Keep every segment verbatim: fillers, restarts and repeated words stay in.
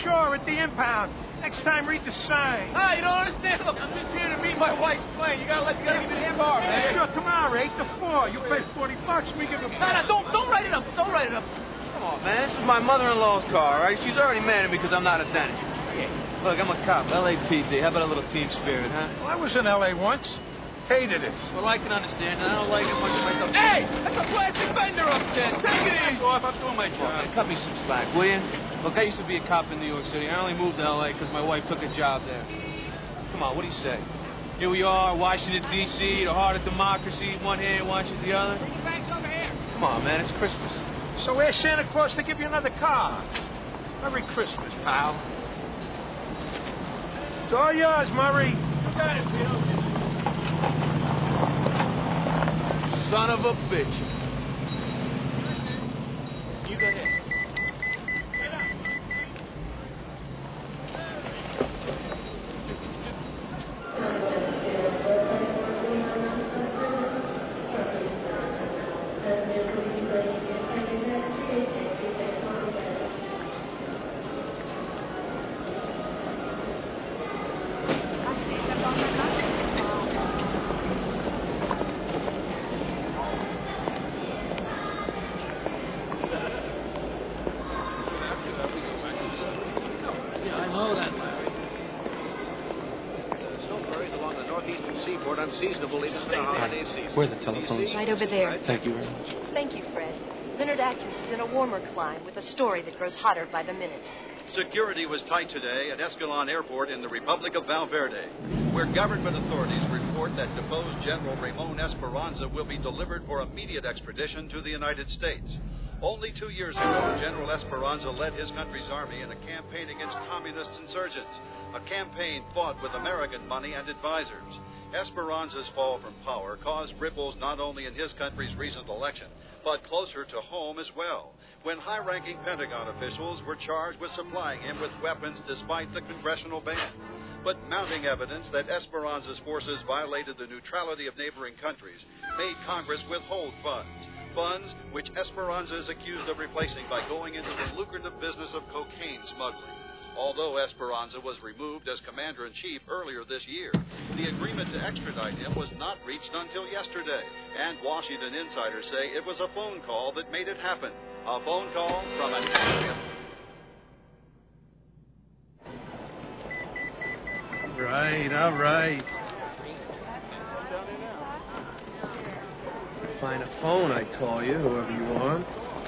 Sure, at the impound. Next time, read the sign. Ah, you don't understand. Look, I'm just here to meet my wife's plane. You gotta let, you gotta give me the car, man. Yeah, sure, tomorrow, eight to four. You pay forty bucks, we give you... No, no, don't, don't write it up. Don't write it up. Come on, man. This is my mother-in-law's car, all right? She's already mad at me because I'm not a dentist. Yeah. Look, I'm a cop. L A P D. How about a little team spirit, huh? Well, I was in L A once. Hated it. Well, I can understand it. I don't like it much myself. Hey! That's a plastic fender up there. Take it easy. Off. I'm doing my job. Well, cut me some slack, will you? Look, I used to be a cop in New York City. I only moved to L A because my wife took a job there. Come on, what do you say? Here we are, Washington, D C, the heart of democracy. One hand washes the other. Bring your bags over here. Come on, man. It's Christmas. So ask Santa Claus to give you another car. Merry Christmas, pal. It's all yours, Murray. You got it, Bill. Son of a bitch. You go ahead. Where are the telephones? Right over there. Thank you very much. Thank you, Fred. Leonard Atkins is in a warmer clime with a story that grows hotter by the minute. Security was tight today at Escalon Airport in the Republic of Valverde, where government authorities report that deposed General Ramon Esperanza will be delivered for immediate extradition to the United States. Only two years ago, General Esperanza led his country's army in a campaign against communist insurgents, a campaign fought with American money and advisors. Esperanza's fall from power caused ripples not only in his country's recent election, but closer to home as well, when high-ranking Pentagon officials were charged with supplying him with weapons despite the congressional ban. But mounting evidence that Esperanza's forces violated the neutrality of neighboring countries made Congress withhold funds, funds which Esperanza is accused of replacing by going into the lucrative business of cocaine smuggling. Although Esperanza was removed as commander-in-chief earlier this year, the agreement to extradite him was not reached until yesterday, and Washington insiders say it was a phone call that made it happen. A phone call from an alien. Right, all right. Find a phone, I'd call you, whoever you are.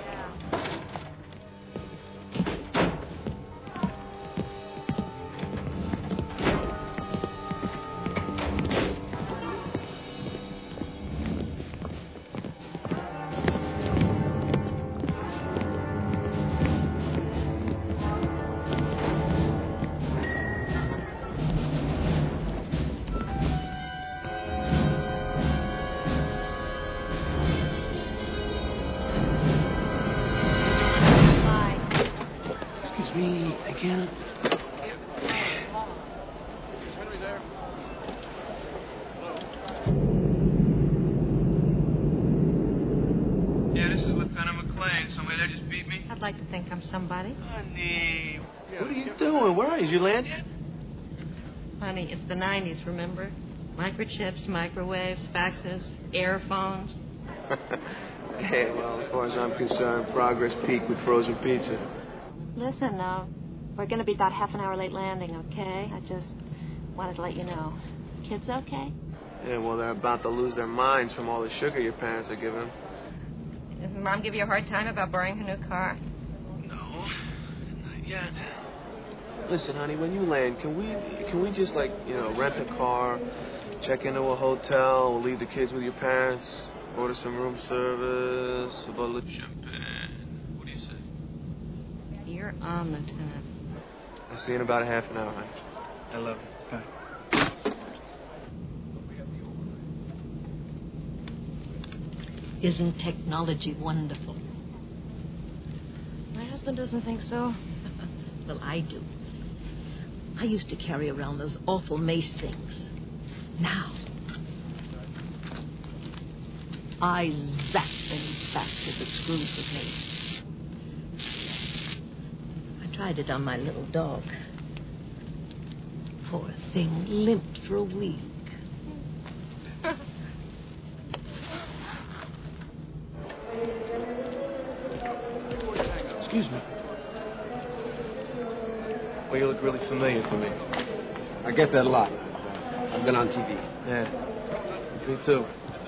I'd like to think I'm somebody. Honey, what are you doing? Where are you? Did you land yet? Honey, it's the nineties, remember? Microchips, microwaves, faxes, airphones. Hey, well, as far as I'm concerned, progress peaked with frozen pizza. Listen, now, we're going to be about half an hour late landing, okay? I just wanted to let you know. Kids okay? Yeah, well, they're about to lose their minds from all the sugar your parents are giving them. Did Mom give you a hard time about borrowing her new car? No, not yet. Listen, honey, when you land, can we can we just, like, you know, rent a car, check into a hotel, we'll leave the kids with your parents, order some room service, a bottle of champagne. What do you say? You're on, Lieutenant. I'll see you in about a half an hour, honey. I love you. Bye. Isn't technology wonderful? My husband doesn't think so. Well, I do. I used to carry around those awful mace things. Now, I zap any bastard that screws with me. I tried it on my little dog. Poor thing, limped for a week. Excuse me. Well, you look really familiar to me. I get that a lot. I've been on T V. Yeah, me too.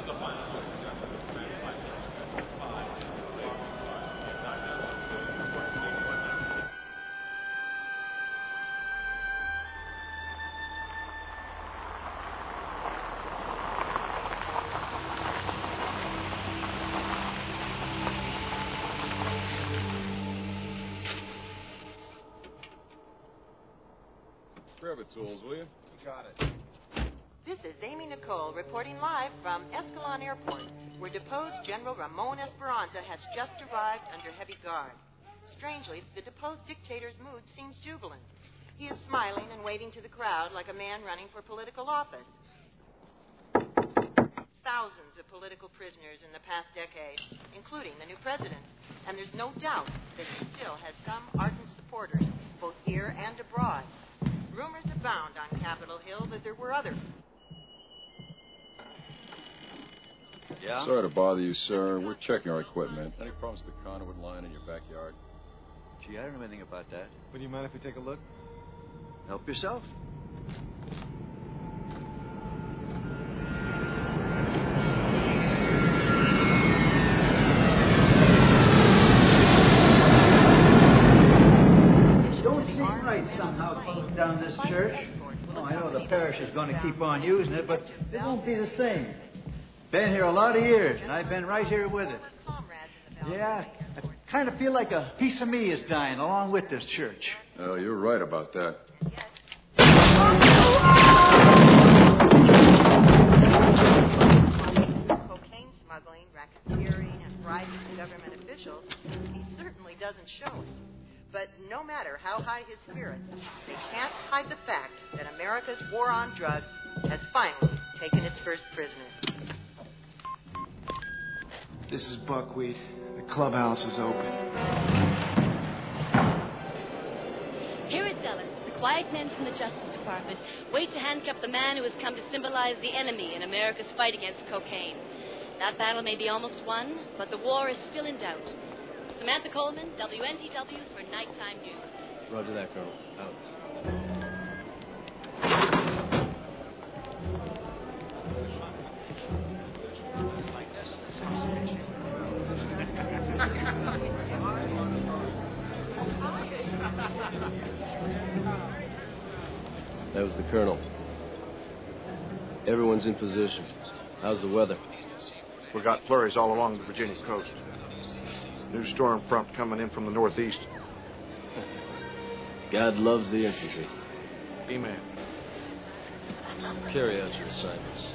Grab it, tools, will you? Got it. This is Amy Nicole reporting live from Escalon Airport, where deposed General Ramon Esperanza has just arrived under heavy guard. Strangely, the deposed dictator's mood seems jubilant. He is smiling and waving to the crowd like a man running for political office. Thousands of political prisoners in the past decade, including the new president, and there's no doubt that he still has some ardent supporters, both here and abroad. Rumors abound on Capitol Hill that there were other... Yeah? Sorry to bother you, sir. We're checking our equipment. Any problems with the conduit line in your backyard? Gee, I don't know anything about that. Would you mind if we take a look? Help yourself. Somehow closing down this church. Oh, I know the parish is going to keep on using it, but it won't be the same. Been here a lot of years, and I've been right here with it. Yeah, I kind of feel like a piece of me is dying along with this church. Oh, you're right about that. Cocaine smuggling, racketeering, and bribing government officials, he certainly doesn't show it. But no matter how high his spirits, they can't hide the fact that America's war on drugs has finally taken its first prisoner. This is Buckwheat. The clubhouse is open. Here at Dulles, the quiet men from the Justice Department wait to handcuff the man who has come to symbolize the enemy in America's fight against cocaine. That battle may be almost won, but the war is still in doubt. Samantha Coleman, W N T W for Nighttime News. Roger that, Colonel. Out. That was the Colonel. Everyone's in position. How's the weather? We got flurries all along the Virginia coast. New storm front coming in from the northeast. God loves the infantry. Amen. Carry out your assignments.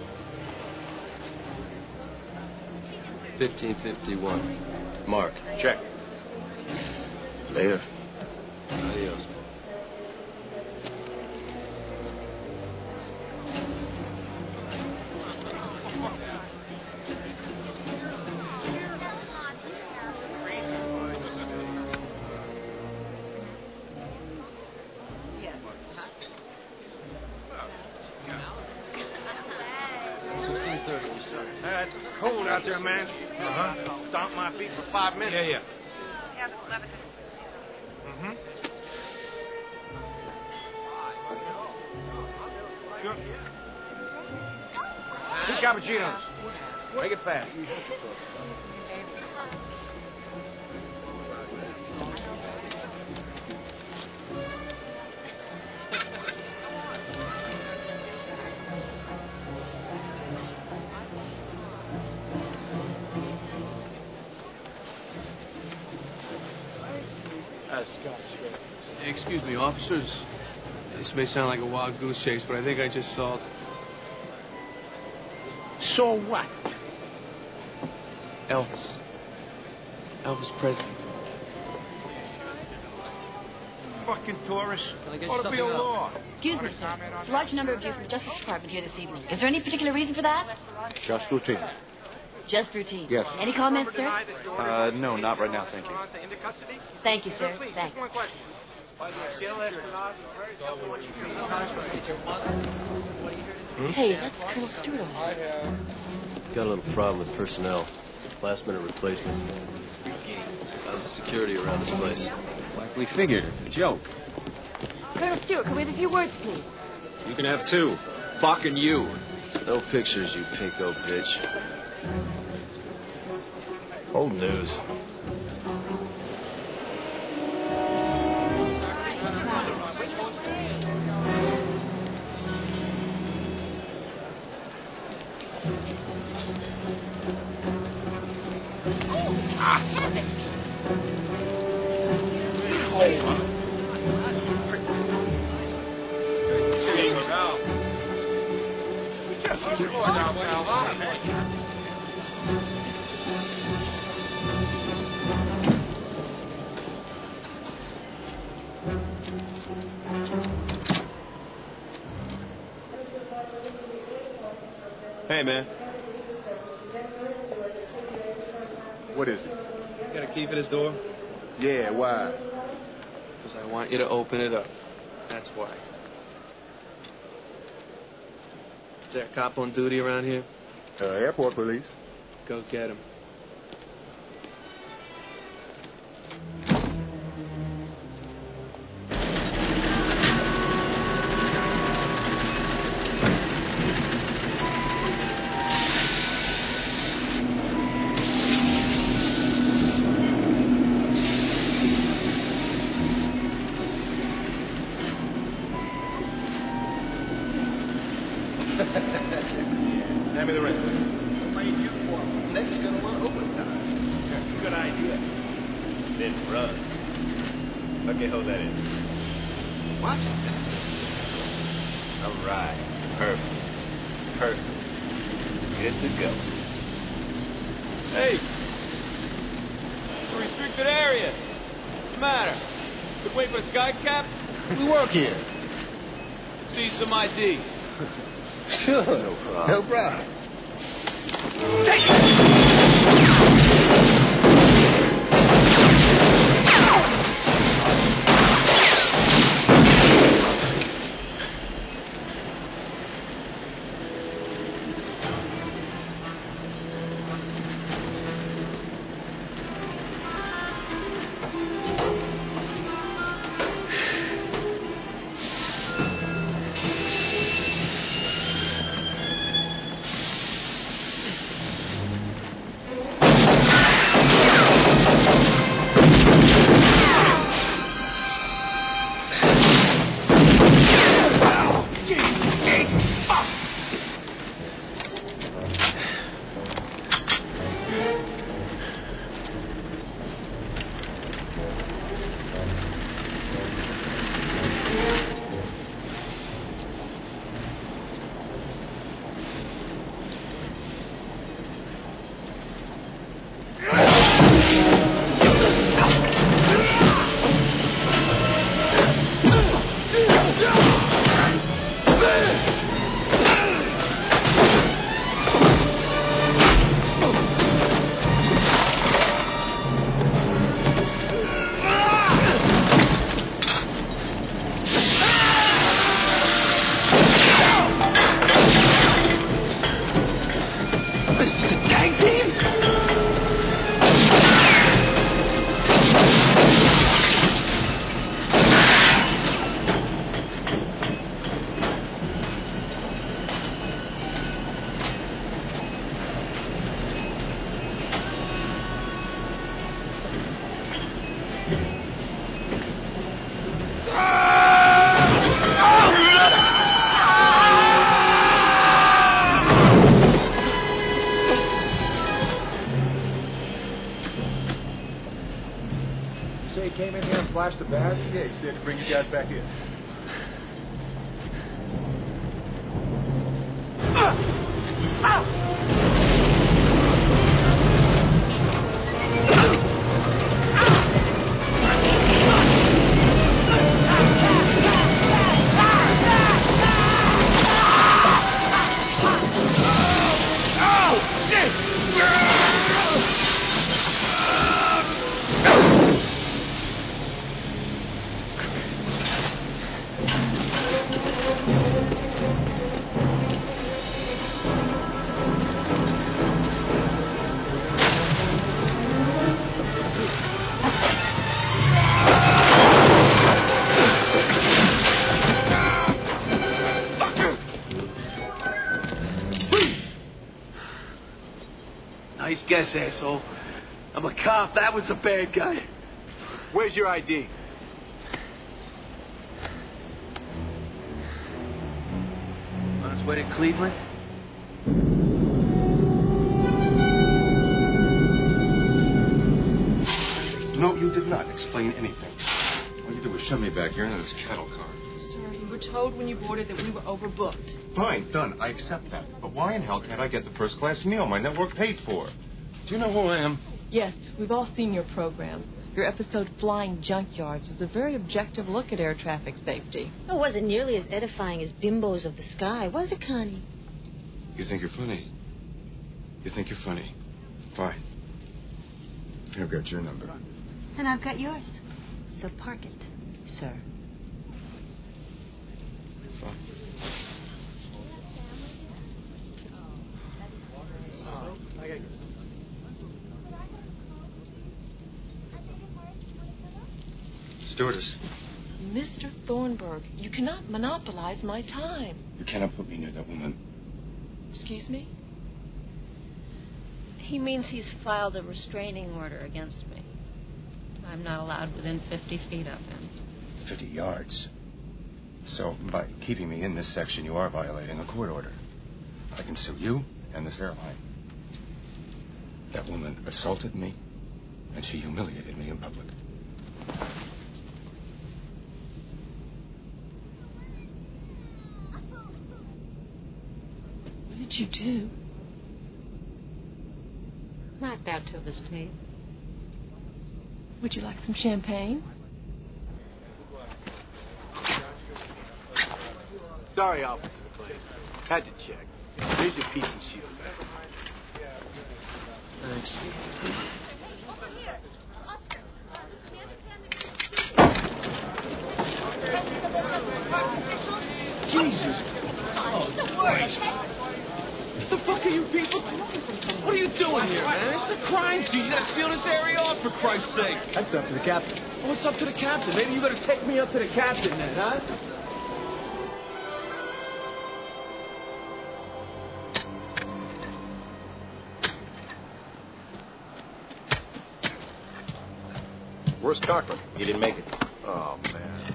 fifteen fifty-one. Mark. Check. Later. Adios. Uh, it's cold out there, man. Uh-huh. Stomp my feet for five minutes. Yeah, yeah. Yeah, but eleven. Mm-hmm. Sure. Two cappuccinos. Make it fast. Excuse me, officers. This may sound like a wild goose chase, but I think I just saw... So what? Elvis. Elvis Presley. Fucking tourists. Can I get Ought to be a something else? law. Excuse me, sir. There's a large number of you from the Justice Department here this evening. Is there any particular reason for that? Just routine. Just routine. Yes. Any comments, sir? Uh, no, not right now, thank you. Thank you, sir. Thanks. Hmm? Hey, that's Colonel Stewart over I here. have. Got a little problem with personnel. Last minute replacement. How's the security around this place? Like we figured, it's a joke. Colonel Stewart, can we have a few words, please? You can have two. Fucking you. No pictures, you pinko bitch. Old news. Hey, man. What is it? You got a key for this door? Yeah, why? Because I want you to open it up. That's why. Is there a cop on duty around here? Uh, airport police. Go get him. Hand me the ring. What are you here for? Next, you're gonna want overtime. Yeah, good idea. Then run. Okay, hold that in. What? All right. Perfect. Perfect. Good to go. Hey! It's a restricted area. What's the matter? Could wait for the sky cap? We work here. See some I D. Sure. No problem. No problem. Say he came in here and flashed the badge? Yeah, he said to bring you guys back in. Oh, shit! Nice guess, asshole. I'm a cop. That was a bad guy. Where's your I D? On his way to Cleveland? No, you did not explain anything. All you did was shove me back here into this cattle car. Sir, you were told when you boarded that we were overbooked. Fine, done. I accept that. But why in hell can't I get the first-class meal my network paid for? Do you know who I am? Yes, we've all seen your program. Your episode, Flying Junkyards, was a very objective look at air traffic safety. It wasn't nearly as edifying as Bimbos of the Sky, was it, Connie? You think you're funny? You think you're funny? Fine. I've got your number. And I've got yours. So park it, sir. Fine. Stewardess. Mister Thornburg, you cannot monopolize my time. You cannot put me near that woman. Excuse me? He means he's filed a restraining order against me. I'm not allowed within fifty feet of him. Fifty yards. So, by keeping me in this section, you are violating a court order. I can sue you and this airline. That woman assaulted me, and she humiliated me in public. What did you do? Knocked out two of his teeth. Would you like some champagne? Sorry, Officer McClane. Had to check. Here's your piece and shield. Thanks. Jesus! Oh, Christ! What the fuck are you people? What are you doing here, man? It's a crime scene. You gotta seal this area off, for Christ's sake. That's up to the captain. Well, what's up to the captain? Maybe you better take me up to the captain then, huh? Where's Cochran? He didn't make it. Oh, man.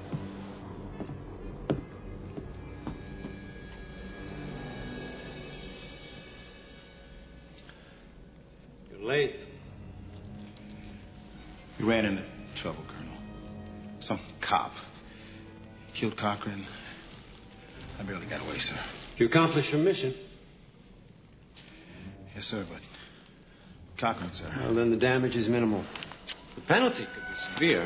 You're late. We ran into trouble, Colonel. Some cop killed Cochran. I barely got away, sir. You accomplished your mission. Yes, sir, but Cochran, sir. Well, then the damage is minimal. The penalty could be severe.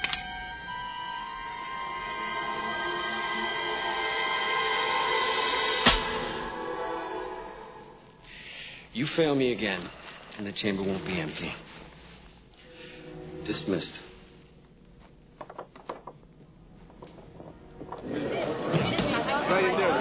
You fail me again, and the chamber won't be empty. Dismissed. How you doing?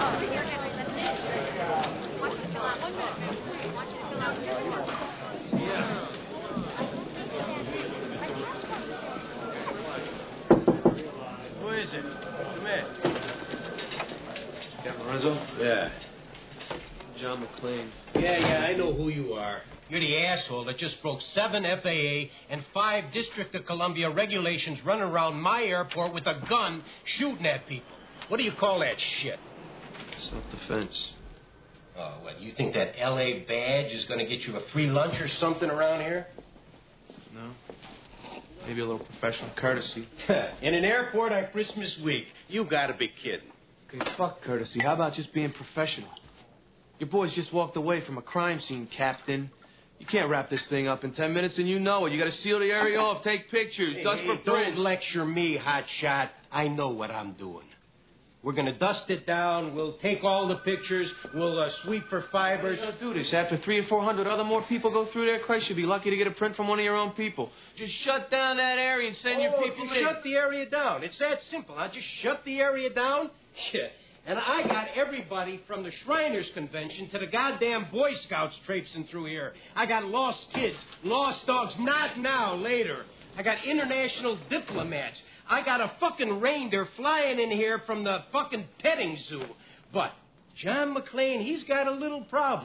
Who is it? Come in. Captain Lorenzo? Yeah. John McClane. Yeah, yeah, I know who you are. You're the asshole that just broke seven F A A and five District of Columbia regulations running around my airport with a gun shooting at people. What do you call that shit? Self-defense. Oh, what, you think that L A badge is going to get you a free lunch or something around here? No. Maybe a little professional courtesy. In an airport on Christmas week. You gotta be kidding. Okay, fuck courtesy. How about just being professional? Your boys just walked away from a crime scene, Captain. You can't wrap this thing up in ten minutes, and you know it. You gotta seal the area off, take pictures, Hey, dust hey, for don't prints. lecture me, hotshot. I know what I'm doing. We're gonna dust it down. We'll take all the pictures. We'll uh, sweep for fibers. You're gonna do this after three or four hundred other more people go through there. Christ, you'll be lucky to get a print from one of your own people. Just shut down that area and send oh, your people just in. shut the area down. It's that simple. I just shut the area down. Yeah. And I got everybody from the Shriners Convention to the goddamn Boy Scouts traipsing through here. I got lost kids, lost dogs, not now, later. I got international diplomats. I got a fucking reindeer flying in here from the fucking petting zoo. But John McClane, he's got a little problem.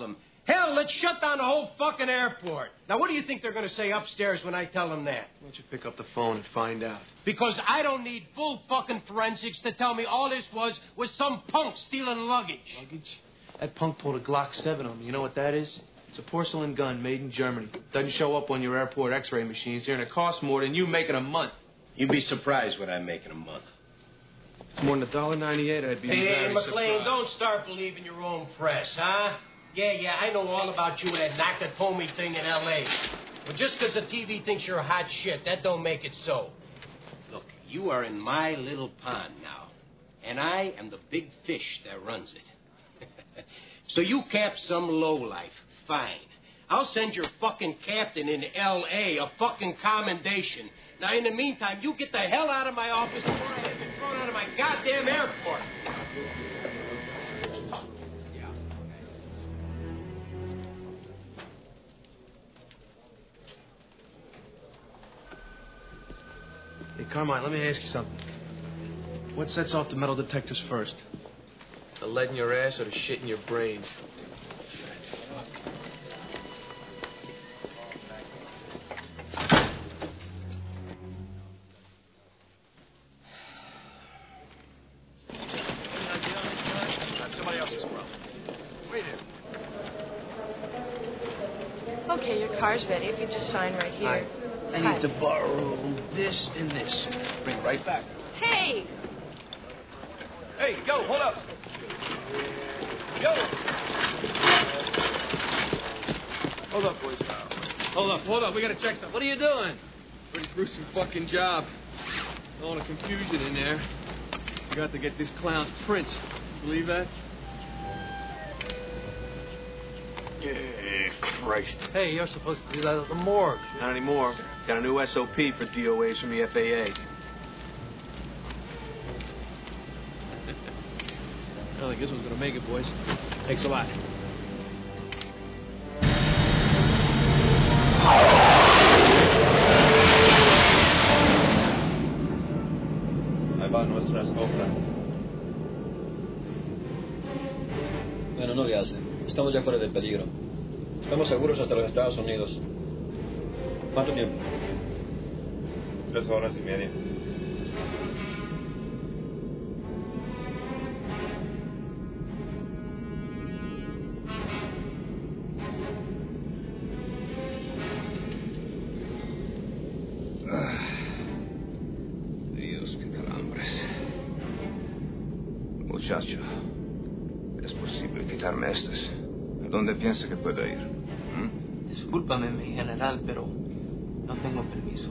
Hell, let's shut down the whole fucking airport. Now, what do you think they're going to say upstairs when I tell them that? Why don't you pick up the phone and find out? Because I don't need full fucking forensics to tell me all this was was some punk stealing luggage. Luggage? That punk pulled a Glock seven on me. You know what that is? It's a porcelain gun made in Germany. Doesn't show up on your airport x-ray machines here, and it costs more than you make in a month. You'd be surprised what I make in a month. It's more than a dollar ninety-eight. I'd be hey, very hey, McLean, surprised. Don't start believing your own press, huh? Yeah, yeah, I know all about you and that Nakatomi thing in L A But just because the T V thinks you're hot shit, that don't make it so. Look, you are in my little pond now, and I am the big fish that runs it. So you cap some lowlife, fine. I'll send your fucking captain in L A a fucking commendation. Now, in the meantime, you get the hell out of my office before I have been thrown out of my goddamn airport. Hey, Carmine, let me ask you something. What sets off the metal detectors first? The lead in your ass or the shit in your brains? Somebody else's problem. Wait here. Okay, your car's ready. If you just sign right here. Hi. I Hi. need to borrow this and this. Bring it right back. Hey! Hey, yo, hold up. Yo. Hold up, boys. Hold up, hold up. We gotta check something. What are you doing? Pretty gruesome fucking job. A lot of confusion in there. We got to get this clown's prints. Believe that? Yeah, Christ. Hey, you're supposed to do that at the morgue. Not anymore. Got a new S O P for D O As from the F A A. I don't think this one's gonna make it, boys. Thanks a lot. Ahí va nuestra escolta. Bueno, no le hace. Estamos ya fuera de peligro. Estamos seguros hasta los Estados Unidos. ¿Cuánto tiempo? Tres horas y media. Dios, qué calambres. Muchacho, ¿es posible quitarme estas? ¿A dónde piensa que puedo ir? ¿Mm? Discúlpame, mi general, pero no tengo permiso.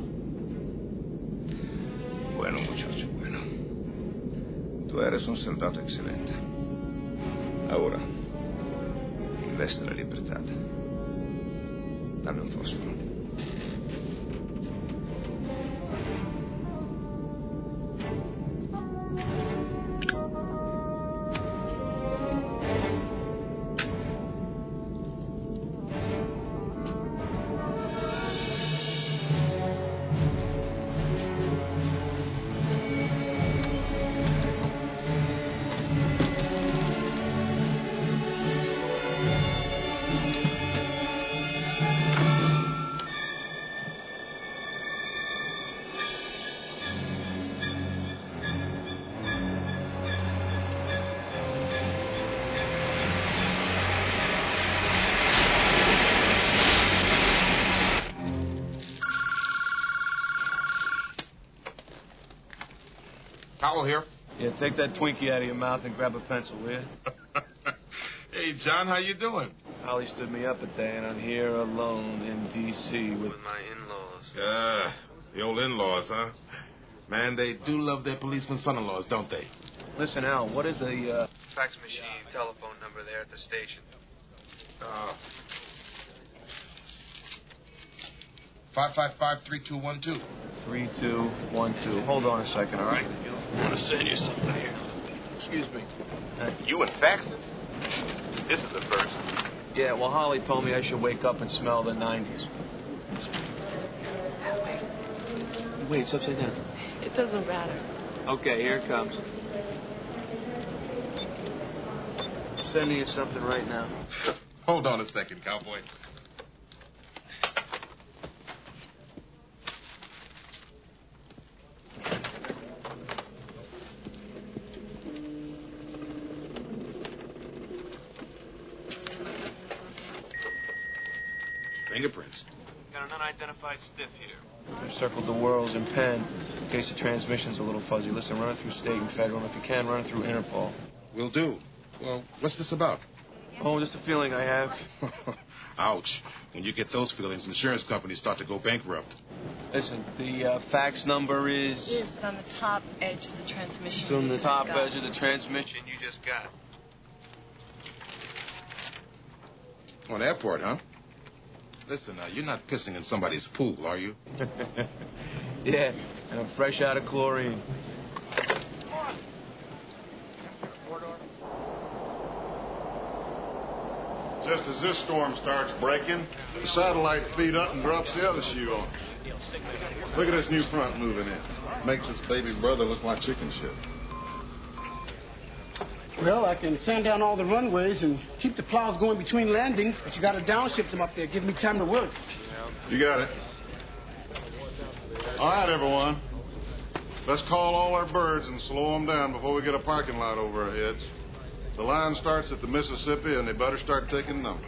Bueno, muchacho, bueno. Tú eres un soldado excelente. Ahora, en vez de la libertad, dame un fósforo. Powell here. Yeah, take that Twinkie out of your mouth and grab a pencil, will you? Hey, John, how you doing? Holly stood me up a day, and I'm here alone in D C with my in-laws. Yeah, the old in-laws, huh? Man, they do love their policeman son-in-laws, don't they? Listen, Al, what is the uh, fax machine telephone number there at the station? Uh, five five five, three two one two. three two one two. Hold on a second, all right? I want to send you something here. Excuse me. Uh, You and faxes? This is the first. yeah, well, Holly told me I should wake up and smell the nineties. That way. Wait, it's upside down. It doesn't matter. Okay, here it comes. I'm sending you something right now. Hold on a second, cowboy. Fingerprints. Got an unidentified stiff here. I've circled the whirls in pen in case the transmission's a little fuzzy. Listen, run it through state and federal, and if you can, run it through Interpol. Will do. Well, what's this about? Oh, just a feeling I have. Ouch. When you get those feelings, insurance companies start to go bankrupt. Listen, the uh, fax number is... Is on the top edge of the transmission. It's on the top got. edge of the transmission you just got. On the airport, huh? Listen, uh, you're not pissing in somebody's pool, are you? Yeah, and I'm fresh out of chlorine. Just as this storm starts breaking, the satellite feed up and drops the other shoe on. Look at this new front moving in. Makes his baby brother look like chicken shit. Well, I can sand down all the runways and keep the plows going between landings, but you got to downshift them up there. Give me time to work. You got it. All right, everyone. Let's call all our birds and slow them down before we get a parking lot over our heads. The line starts at the Mississippi, and they better start taking numbers.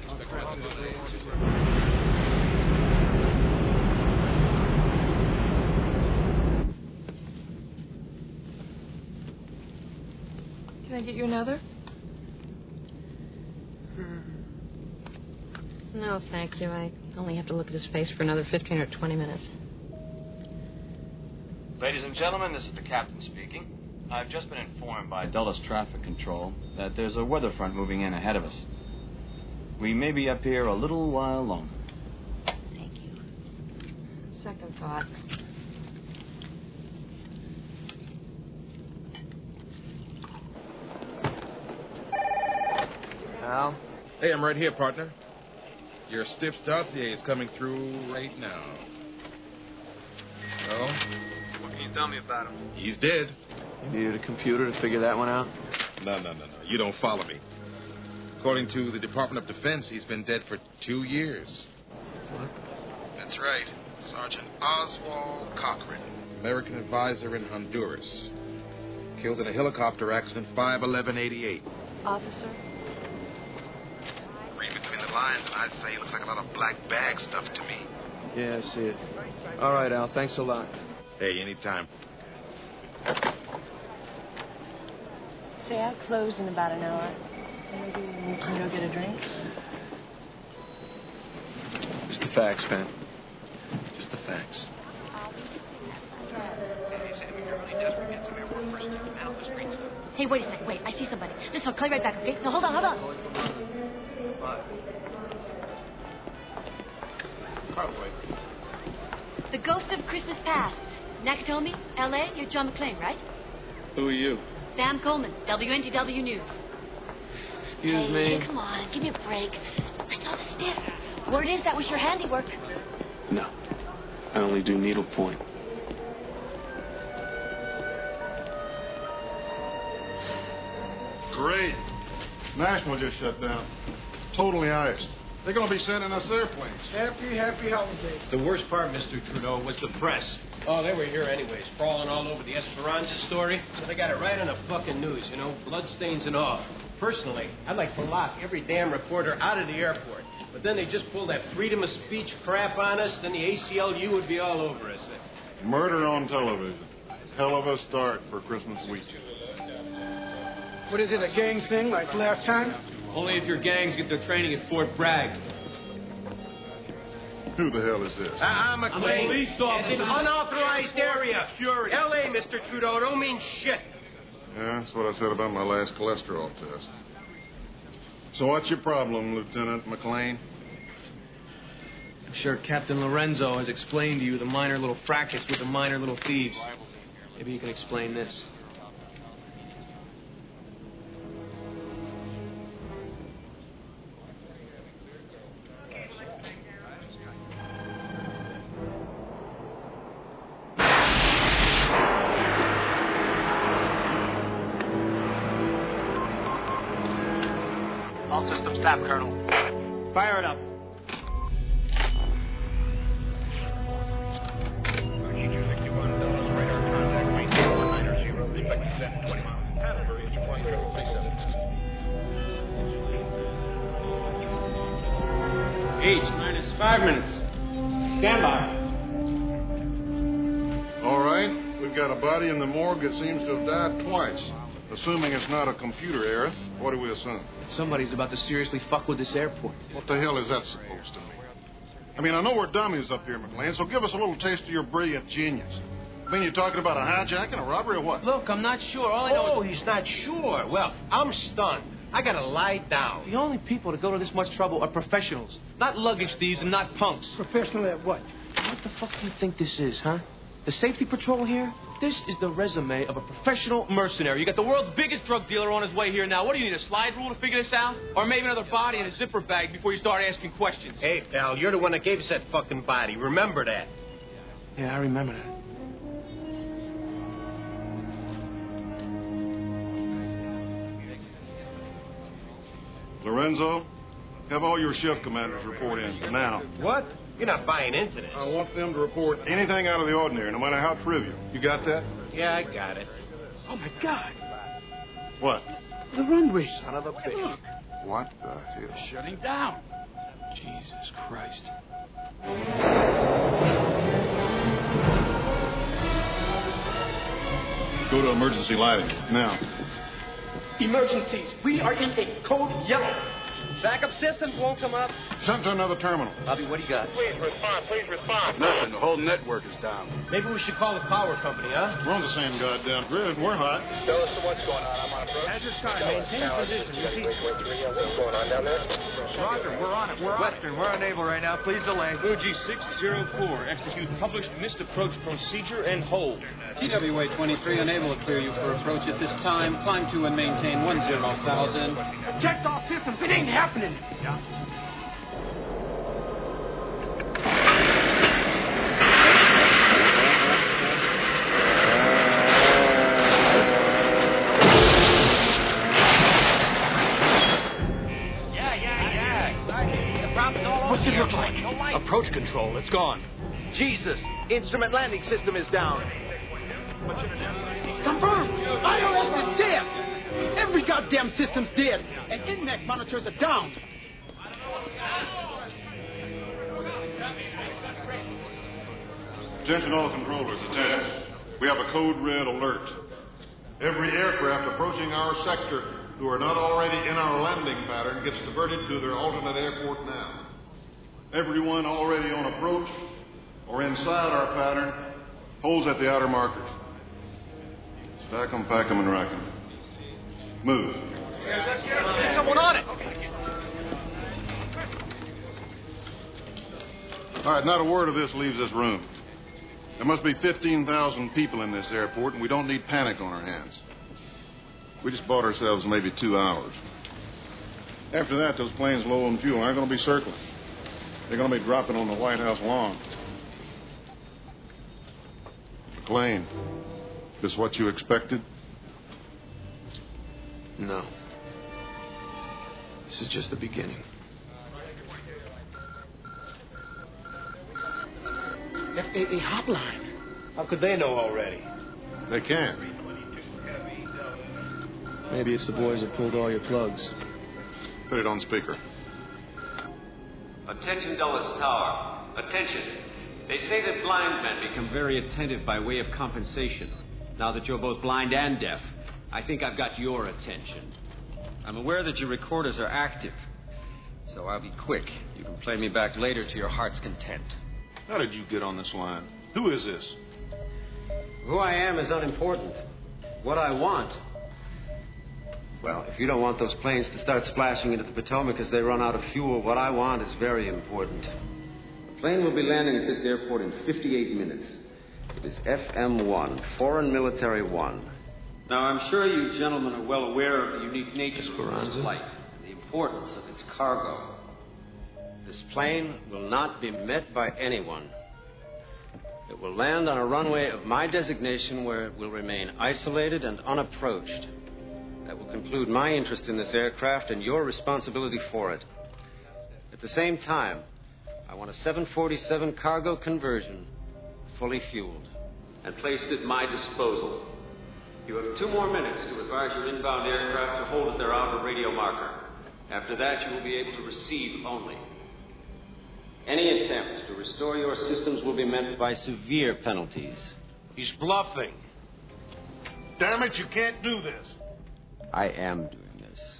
Can I get you another? No, thank you. I only have to look at his face for another fifteen or twenty minutes. Ladies and gentlemen, this is the captain speaking. I've just been informed by Dulles Traffic Control that there's a weather front moving in ahead of us. We may be up here a little while longer. Thank you. Second thought. Al? Hey, I'm right here, partner. Your stiff's dossier is coming through right now. Well? What can you tell me about him? He's dead. You needed a computer to figure that one out? No, no, no, no. You don't follow me. According to the Department of Defense, he's been dead for two years. What? That's right. Sergeant Oswald Cochran, American advisor in Honduras. Killed in a helicopter accident five eleven eighty-eight. Officer? Read between the lines, and I'd say it looks like a lot of black bag stuff to me. Yeah, I see it. All right, Al. Thanks a lot. Hey, anytime. Say, I close in about an hour. Maybe we can go get a drink? Just the facts, man. Just the facts. Hey, wait a second. Wait, I see somebody. Listen, I'll call you right back, okay? No, hold on, hold on. The Ghost of Christmas Past. Nakatomi, L A, you're John McClane, right? Who are you? Sam Coleman, W N T W News. Excuse hey, me. Hey, come on, give me a break. I saw the stiff. Word is that was your handiwork. No. I only do needlepoint. Great. National just shut down. Totally iced. They're going to be sending us airplanes. Happy, happy holiday. The worst part, Mister Trudeau, was the press. Oh, they were here anyways, crawling all over the Esperanza story. So they got it right on the fucking news, you know, bloodstains and all. Personally, I'd like to lock every damn reporter out of the airport. But then they just pull that freedom of speech crap on us, then the A C L U would be all over us. Murder on television. Hell of a start for Christmas week. What is it, a gang thing like last time? Only if your gangs get their training at Fort Bragg. Who the hell is this? Uh, I'm a police officer. It's an unauthorized area. L A, Mister Trudeau, don't mean shit. Yeah, that's what I said about my last cholesterol test. So what's your problem, Lieutenant McClane? I'm sure Captain Lorenzo has explained to you the minor little fracas with the minor little thieves. Maybe you can explain this. All systems tap, Colonel. Fire it up. H minus five minutes. Stand by. All right. We've got a body in the morgue that seems to have died twice. Assuming it's not a computer error, what do we assume? Somebody's about to seriously fuck with this airport. What the hell is that supposed to mean? I mean, I know we're dummies up here, McLean, so give us a little taste of your brilliant genius. I mean, you're talking about a hijacking, a robbery, or what? Look, I'm not sure. All I know Oh, is... he's not sure. Well, I'm stunned. I gotta lie down. The only people to go to this much trouble are professionals. Not luggage thieves and not punks. Professional at what? What the fuck do you think this is, huh? The safety patrol here? This is the resume of a professional mercenary. You got the world's biggest drug dealer on his way here now. What do you need, a slide rule to figure this out? Or maybe another body in a zipper bag before you start asking questions? Hey, pal, you're the one that gave us that fucking body. Remember that. Yeah, I remember that. Lorenzo, have all your shift commanders report in now. What? You're not buying into this. I want them to report anything out of the ordinary, no matter how trivial. You got that? Yeah, I got it. Oh, my God. What? The runway. Son of a bitch. Look. What the hell? Shutting down. Jesus Christ. Go to emergency lighting, now. Emergencies. We are in a code yellow. Backup systems won't come up. Sent to another terminal. Bobby, what do you got? Please respond, please respond. Nothing. The whole network is down. Maybe we should call the power company, huh? We're on the same goddamn grid. We're hot. Tell us what's going on. I'm on approach. As your time, maintain position. Repeat. What's going on down there? Roger, we're on it. We're on Western, we're unable right now. Please delay. Fuji six zero four. Execute published missed approach procedure and hold. T W A twenty-three, unable to clear you for approach at this time. Climb to and maintain one zero thousand. Checked all systems. It ain't happening. Yeah. What's it look like? Approach control. It's gone. Jesus. Instrument landing system is down. Confirmed. I O S is dead. Every goddamn system's dead. And N M A C monitors are down. Attention all controllers, attention. We have a code red alert. Every aircraft approaching our sector who are not already in our landing pattern gets diverted to their alternate airport now. Everyone already on approach or inside our pattern holds at the outer markers. Stack them, pack them, and rack them. Move. There's someone on it. All right, not a word of this leaves this room. There must be fifteen thousand people in this airport, and we don't need panic on our hands. We just bought ourselves maybe two hours. After that, those planes low on fuel aren't going to be circling. They're going to be dropping on the White House lawn. McLean, this what you expected? No. This is just the beginning. F A A hotline. How could they know already? They can't. Maybe it's the boys that pulled all your plugs. Put it on speaker. Attention, Dulles Tower. Attention. They say that blind men become very attentive by way of compensation. Now that you're both blind and deaf, I think I've got your attention. I'm aware that your recorders are active, so I'll be quick. You can play me back later to your heart's content. How did you get on this line? Who is this? Who I am is unimportant. What I want... Well, if you don't want those planes to start splashing into the Potomac as they run out of fuel, what I want is very important. The plane will be landing at this airport in fifty-eight minutes. It is F M one, Foreign Military One. Now, I'm sure you gentlemen are well aware of the unique nature of this flight and the importance of its cargo. This plane will not be met by anyone. It will land on a runway of my designation where it will remain isolated and unapproached. That will conclude my interest in this aircraft and your responsibility for it. At the same time, I want a seven forty-seven cargo conversion, fully fueled, and placed at my disposal. You have two more minutes to advise your inbound aircraft to hold at their outer radio marker. After that, you will be able to receive only. Any attempt to restore your systems will be met by severe penalties. He's bluffing. Damn it, you can't do this. I am doing this.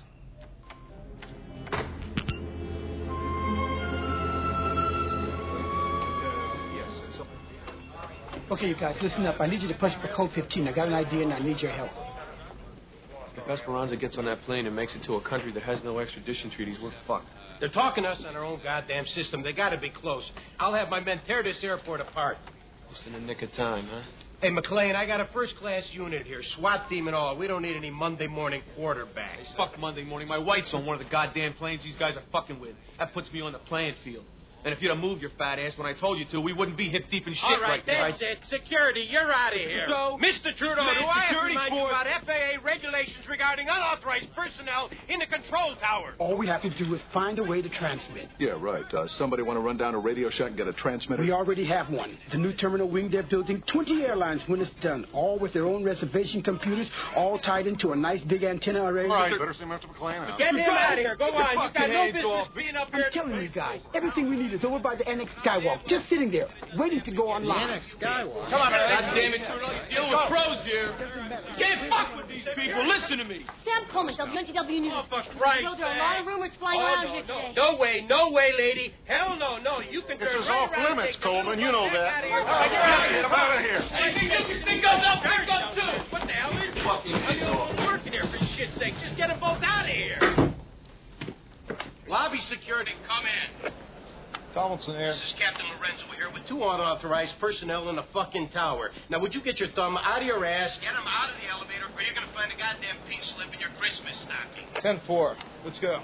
Okay, you guys, listen up. I need you to push for code fifteen. I got an idea, and I need your help. If Esperanza gets on that plane and makes it to a country that has no extradition treaties, we're fucked. They're talking to us on our own goddamn system. They gotta be close. I'll have my men tear this airport apart. Just in the nick of time, huh? Hey, McLean, I got a first-class unit here, SWAT team and all. We don't need any Monday morning quarterbacks. Hey, fuck Monday morning. My wife's on one of the goddamn planes these guys are fucking with. That puts me on the playing field. And if you'd have moved your fat ass when I told you to, we wouldn't be hip deep in shit all right, right now. that's it. Security, you're out of here. Trudeau. Mister Trudeau, Man, do I have to security remind you force. about F A A regulations regarding unauthorized personnel in the control tower? All we have to do is find a way to transmit. Yeah, right. Uh, somebody want to run down a Radio Shack and get a transmitter? We already have one. The new terminal wing they're building, twenty airlines when it's done, all with their own reservation computers, all tied into a nice big antenna array. All right, better see Mister McLean out. Get him out of here. Go on. You've got no hands business off. being up here. I'm telling you guys, everything we need is over by the Annex Skywalk, just sitting there, waiting to go online. Annex Skywalk? Come on, man. God damn it, Trudeau. You're dealing with pros here. Can't fuck with these people. Listen to me. Sam Coleman, W N T W News. Oh, for Christ's So there are a lot of rumors flying Oh, around no, here no, today. no way, no way, lady. Hell no, no. You can This turn is right off around and limits, take the Coleman. little You know fuck that. out of here. All right, get out of here. Get out of here. Hey, you can go up, here goes too. What the hell is this? Fucking I'm the only one working here, for shit's sake. Just get them both out of here. Lobby security, come in. Tomlinson here. This is Captain Lorenzo. We're here with two unauthorized personnel in the fucking tower. Now, would you get your thumb out of your ass, get them out of the elevator, or you're going to find a goddamn pink slip in your Christmas stocking? ten four. Let's go.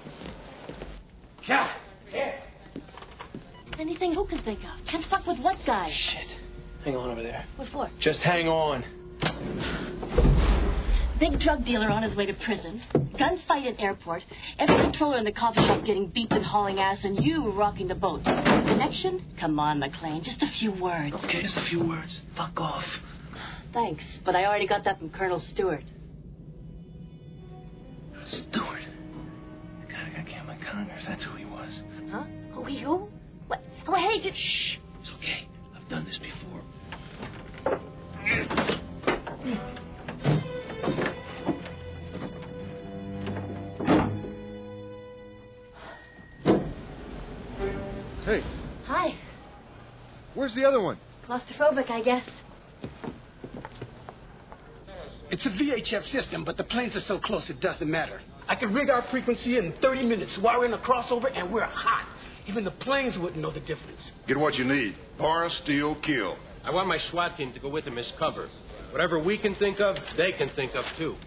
Yeah. Yeah. Anything who can think of. Can't fuck with what guy? Shit. Hang on over there. What for? Just hang on. Big drug dealer on his way to prison. Gunfight at airport. Every controller in the coffee shop getting beeped and hauling ass, and you rocking the boat. Connection? Come on, McLean. Just a few words. Okay, just a few words. Fuck off. Thanks, but I already got that from Colonel Stewart. Stewart? The guy that got killed by Congress. That's who he was. Huh? Who he who? What? Oh, hey, just... Shh. It's okay. I've done this before. Hey, Hi. where's the other one? Claustrophobic, I guess. It's a V H F system, but the planes are so close it doesn't matter. I can rig our frequency in thirty minutes, wire in a crossover, and we're hot. Even the planes wouldn't know the difference. Get what you need. Bar, steal, kill. I want my SWAT team to go with him as cover. Whatever we can think of, they can think of, too.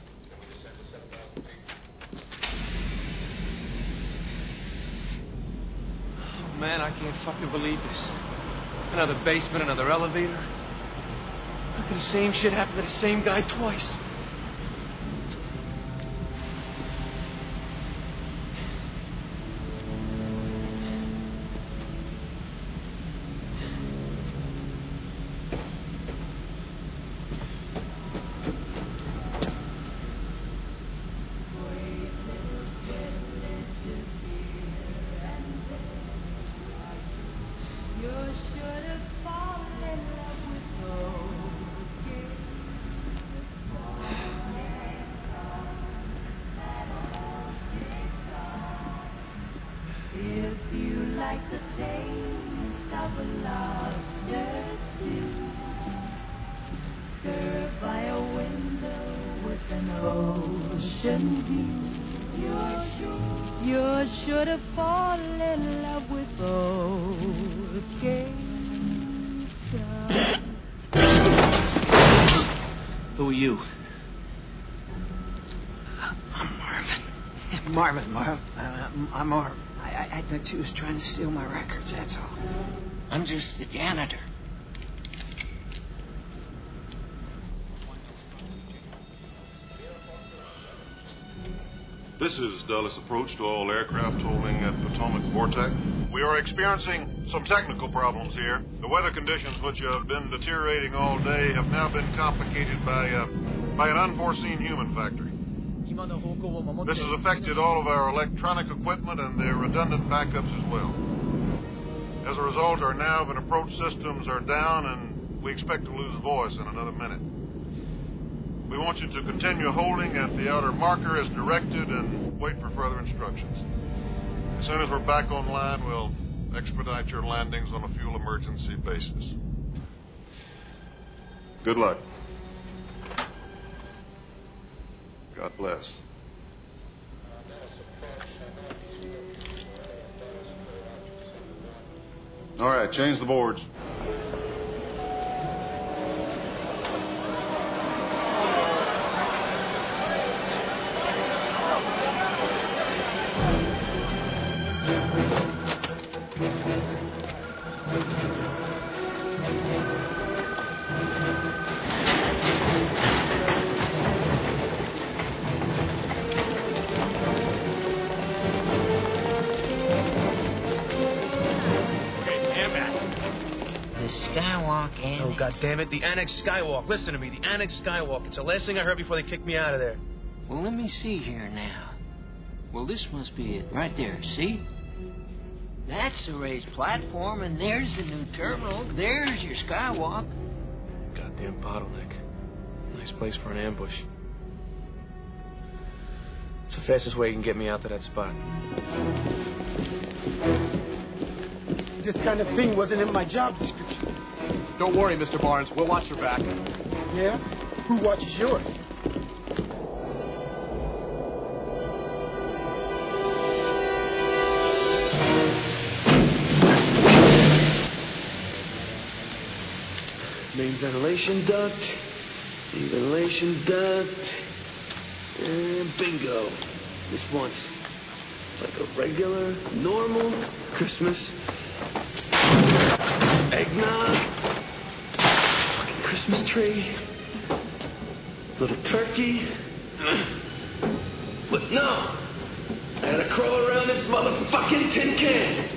Oh, man, I can't fucking believe this. Another basement, another elevator. How could the same shit happen to the same guy twice? Who are you? I'm Marvin. Marvin, Marvin. Uh, I'm Marvin. I, I, I thought you was trying to steal my records, that's all. I'm just the janitor. This is Dulles Approach to all aircraft holding at Potomac Vortex. We are experiencing some technical problems here. The weather conditions, which have been deteriorating all day, have now been complicated by, uh, by an unforeseen human factor. This has affected all of our electronic equipment and their redundant backups as well. As a result, our nav and approach systems are down, and we expect to lose voice in another minute. We want you to continue holding at the outer marker as directed and wait for further instructions. As soon as we're back online, we'll expedite your landings on a fuel emergency basis. Good luck. God bless. All right, change the boards. Oh, God damn it, the Annex Skywalk. Listen to me, the Annex Skywalk. It's the last thing I heard before they kicked me out of there. Well, let me see here now. Well, this must be it right there, see? That's the raised platform, and there's the new terminal. There's your Skywalk. Goddamn bottleneck. Nice place for an ambush. It's the fastest way you can get me out to that spot. This kind of thing wasn't in my job description. Don't worry, Mister Barnes. We'll watch your back. Yeah? Who watches yours? Main ventilation duct, main ventilation duct, and bingo. This one's like a regular, normal Christmas eggnog. Christmas tree, little turkey, but no, I had to crawl around this motherfucking tin can.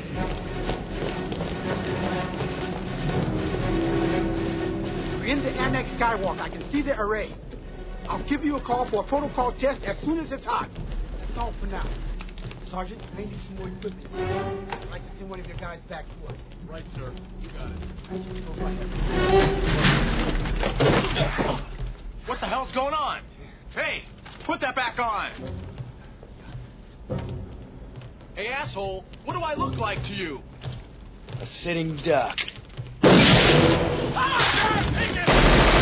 We're in the Annex Skywalk. I can see the array. I'll give you a call for a protocol test as soon as it's hot. That's all for now. Sergeant, I need some more equipment. I'd like to send one of your guys back to work. Right, sir. You got it. What the hell's going on? Hey, put that back on. Hey, asshole, what do I look like to you? A sitting duck. Ah, take it!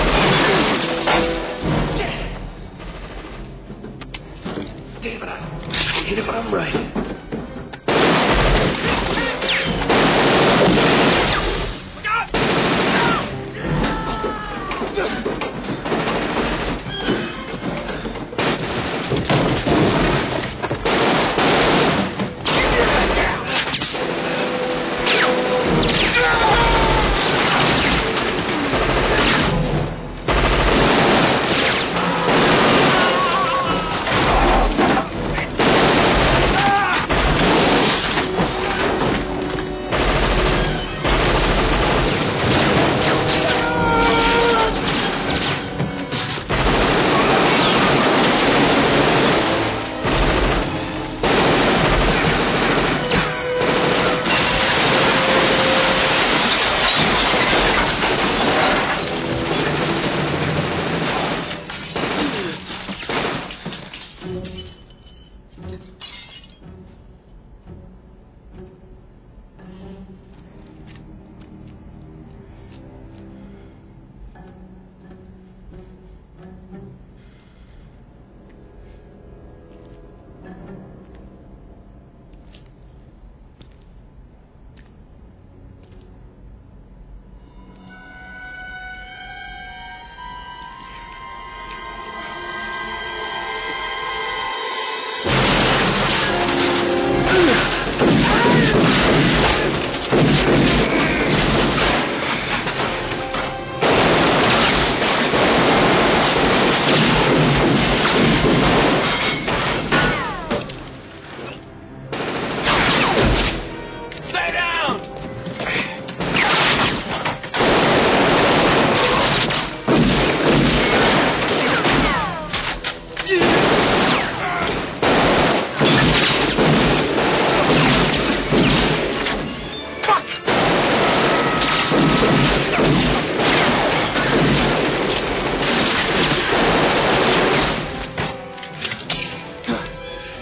Damn it, I hit if I'm right.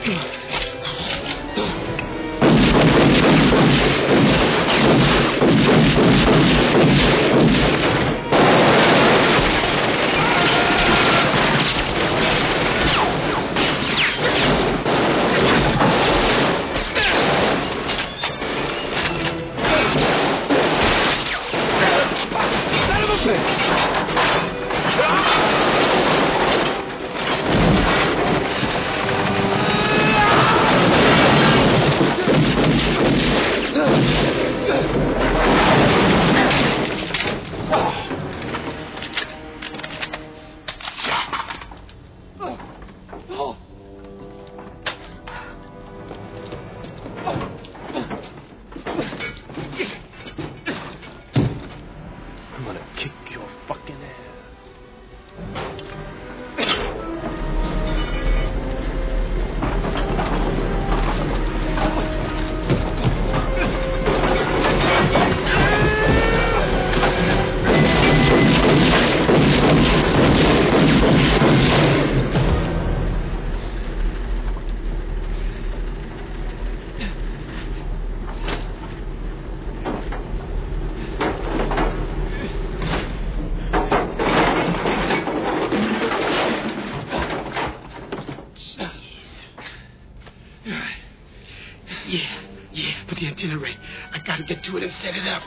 Get to it and set it up.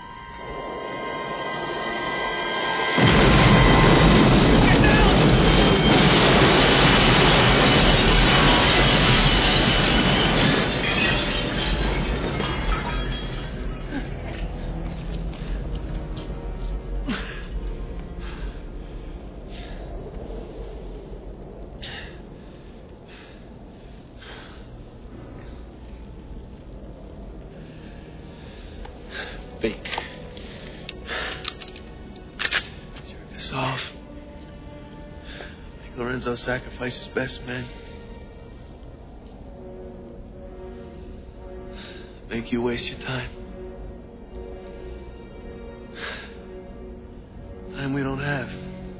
Bink. Jerk this off. Make Lorenzo sacrifice his best men. Make you waste your time. Time we don't have.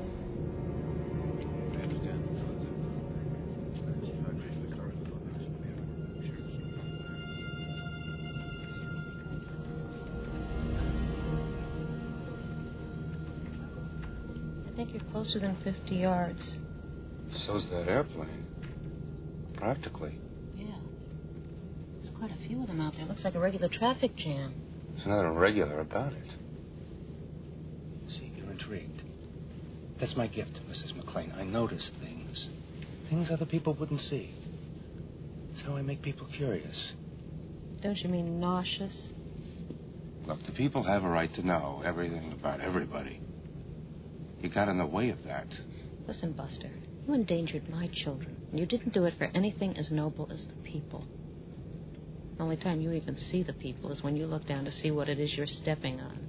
I think you're closer than fifty yards. So's that airplane. Practically. Yeah. There's quite a few of them out there. Looks like a regular traffic jam. There's nothing irregular about it. See, you're intrigued. That's my gift, Missus McLean. I notice things. Things other people wouldn't see. That's how I make people curious. Don't you mean nauseous? Look, the people have a right to know everything about everybody. You got in the way of that. Listen, Buster, you endangered my children, and you didn't do it for anything as noble as the people. The only time you even see the people is when you look down to see what it is you're stepping on.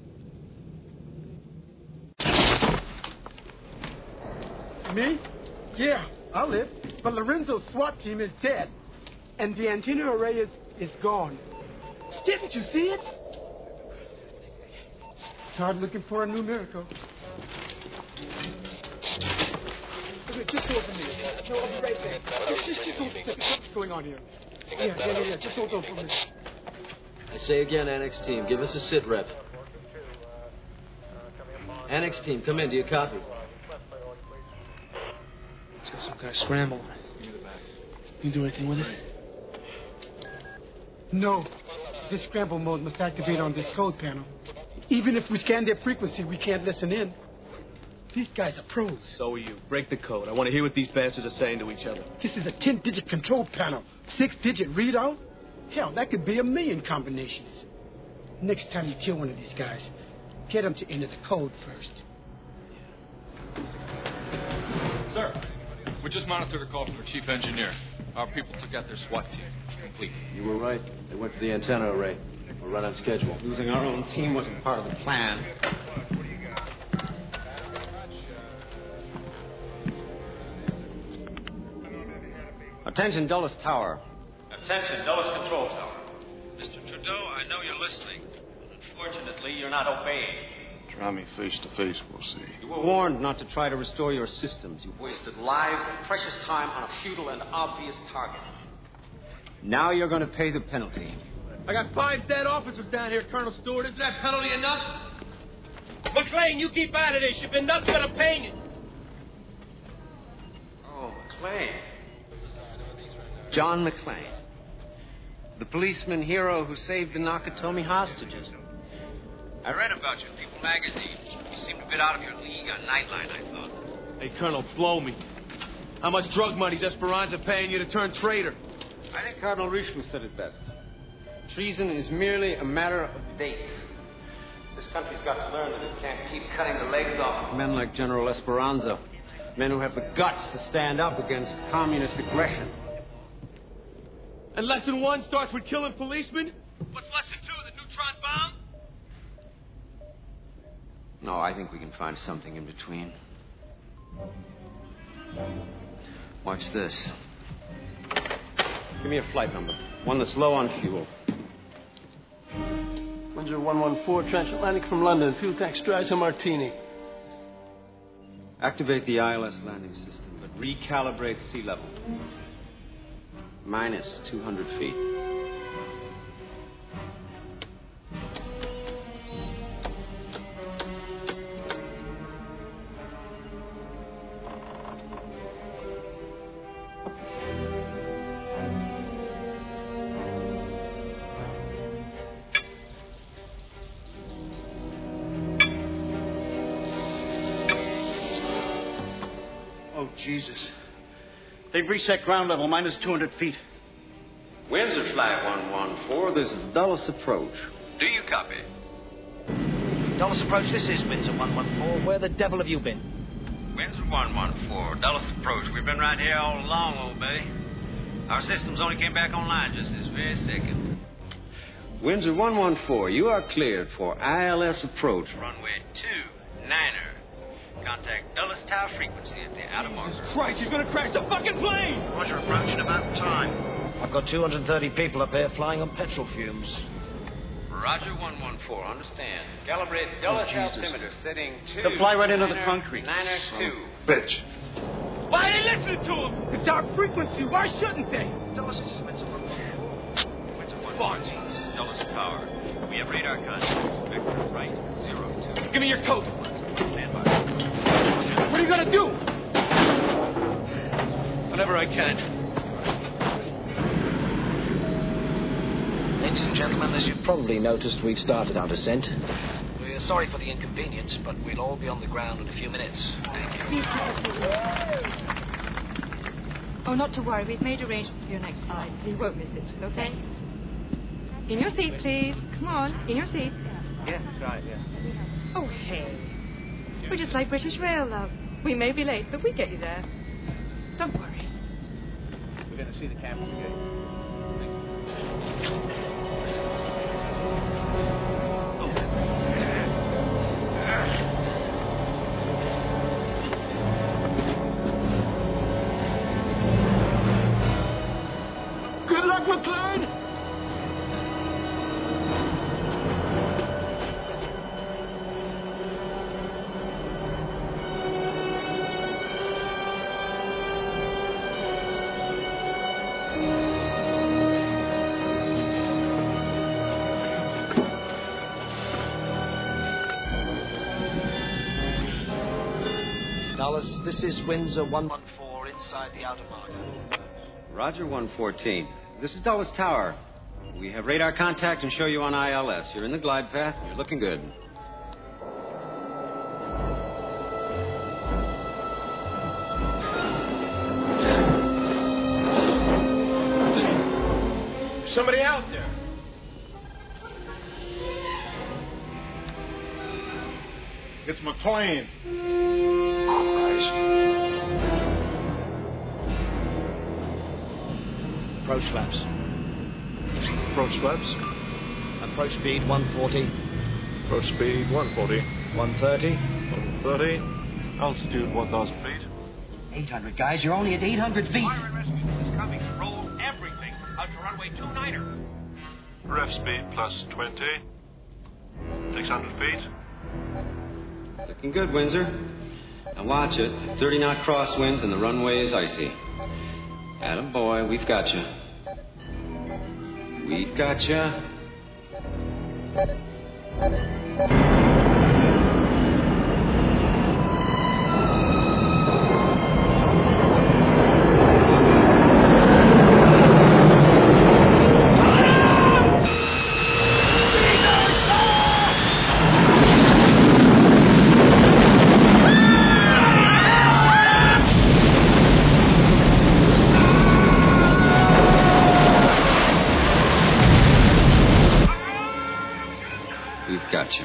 Me? Yeah, I'll live. But Lorenzo's SWAT team is dead, and the antenna array is, is gone. Didn't you see it? Start looking for a new miracle. Okay, just over me. No, I'll be right back. Just, just, just hold still. What's going on here? Yeah, yeah, yeah, yeah. Just hold on for a minute. I say again, Annex team, give us a sit rep. Annex team, come in. Do you copy? It's got some kind of scramble. You do anything with it? No. This scramble mode must activate on this code panel. Even if we scan their frequency, we can't listen in. These guys are pros. So are you. Break the code. I want to hear what these bastards are saying to each other. This is a ten-digit control panel. Six-digit readout? Hell, that could be a million combinations. Next time you kill one of these guys, get them to enter the code first. Sir, we just monitored a call from the chief engineer. Our people took out their SWAT team. Complete. You were right. They went to the antenna array. We're right on schedule. Losing our own team wasn't part of the plan. Attention, Dulles Tower. Attention, Dulles Control Tower. Mister Trudeau, I know you're listening. Unfortunately, you're not obeying. Try me face to face, we'll see. You were warned not to try to restore your systems. You wasted lives and precious time on a futile and obvious target. Now you're going to pay the penalty. I got five dead officers down here, Colonel Stewart. Is that penalty enough? McLean, you keep out of this. You've been nothing but a pain. Oh, McLean. John McLean. The policeman hero who saved the Nakatomi hostages. I read about you in People magazine. You seemed a bit out of your league on Nightline, I thought. Hey, Colonel, blow me. How much drug money's Esperanza paying you to turn traitor? I think Cardinal Richelieu said it best. Treason is merely a matter of dates. This country's got to learn that it can't keep cutting the legs off of men like General Esperanza. Men who have the guts to stand up against communist aggression. And lesson one starts with killing policemen? What's lesson two, the neutron bomb? No, I think we can find something in between. Watch this. Give me a flight number. One that's low on fuel. Windsor one one four, transatlantic from London. Fuel tank Strata Martini. Activate the I L S landing system, but recalibrate sea level. Minus two hundred feet. Jesus. They've reset ground level, minus two hundred feet. Windsor Flight one one four, this is Dulles Approach. Do you copy? Dulles Approach, this is Windsor one one four. Where the devil have you been? Windsor one one four, Dulles Approach. We've been right here all along, old buddy. Our systems only came back online just this very second. Windsor one one four, you are cleared for I L S approach. Runway two, niner. Contact Dulles Tower frequency at the outer mark. Jesus Christ, he's gonna crash the fucking plane! Roger, approach in about time. I've got two hundred thirty people up here flying on petrol fumes. Roger, one one four, understand. Calibrate Dulles oh, altimeter, setting two. They'll fly right into the concrete. Niner two. Bitch. Why are they listening to him? It's our frequency. Why shouldn't they? Dulles, this is Windsor one one four. Windsor one one four, this is Dulles Tower. We have radar contact. Vector right, zero two. Give me your coat. Stand by. What are you gonna do? Whatever I can. Ladies and gentlemen, as you've probably noticed, we've started our descent. We're sorry for the inconvenience, but we'll all be on the ground in a few minutes. Thank you. Oh, not to worry. We've made arrangements for your next flight, so you won't miss it, okay? In your seat, please. Come on, in your seat. Yeah, that's right, yeah. Oh, hey. We're just like British Rail, love. We may be late, but we get you there. Don't worry. We're going to see the campus again. Good luck, McLean! Dulles, this is Windsor one one four inside the outer mark. Roger, one fourteen. This is Dulles Tower. We have radar contact and show you on I L S. You're in the glide path and you're looking good. There's somebody out there. It's McLean. Approach flaps. Approach flaps. Approach speed one forty. Approach speed one forty. one thirty. one thirty. Altitude one thousand feet. eight hundred, guys. You're only at eight hundred feet. Fire and rescue is coming. Roll everything. Out to runway two niner. Ref speed plus twenty. six hundred feet. Looking good, Windsor. Now watch it. thirty knot crosswinds and the runway is icy. Atta boy, we've got you. We've got you. Gotcha.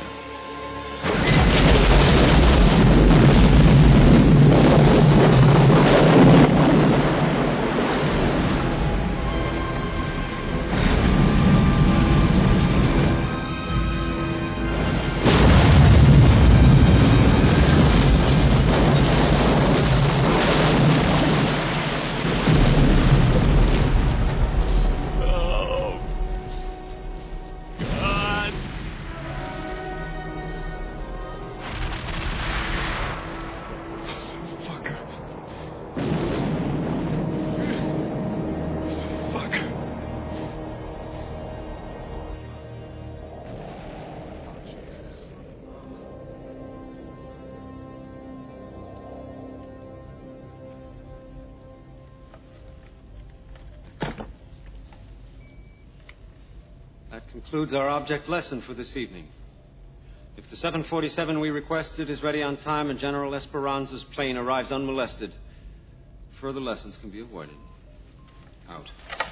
That concludes our object lesson for this evening. If the seven forty-seven we requested is ready on time and General Esperanza's plane arrives unmolested, further lessons can be avoided. Out.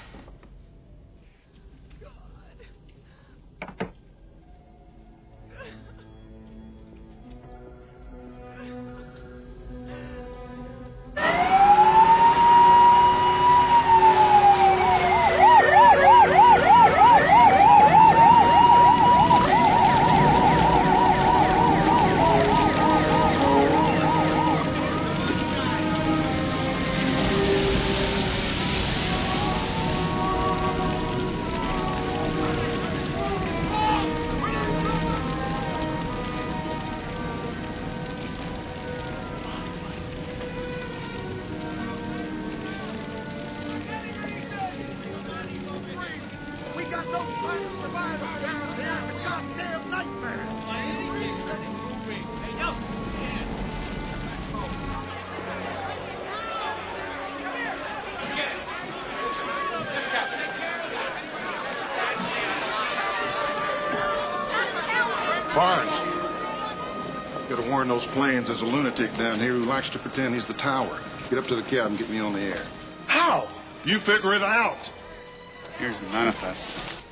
Barnes, you gotta warn those planes. There's a lunatic down here who likes to pretend he's the tower. Get up to the cab and get me on the air. How? You figure it out. Here's the manifest.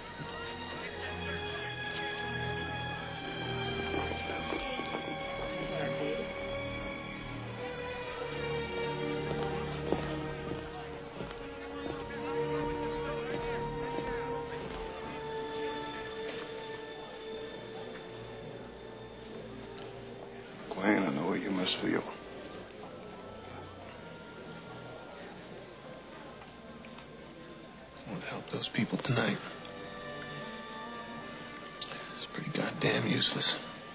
McLean, I know what you must feel. I want to help those people tonight. It's pretty goddamn useless.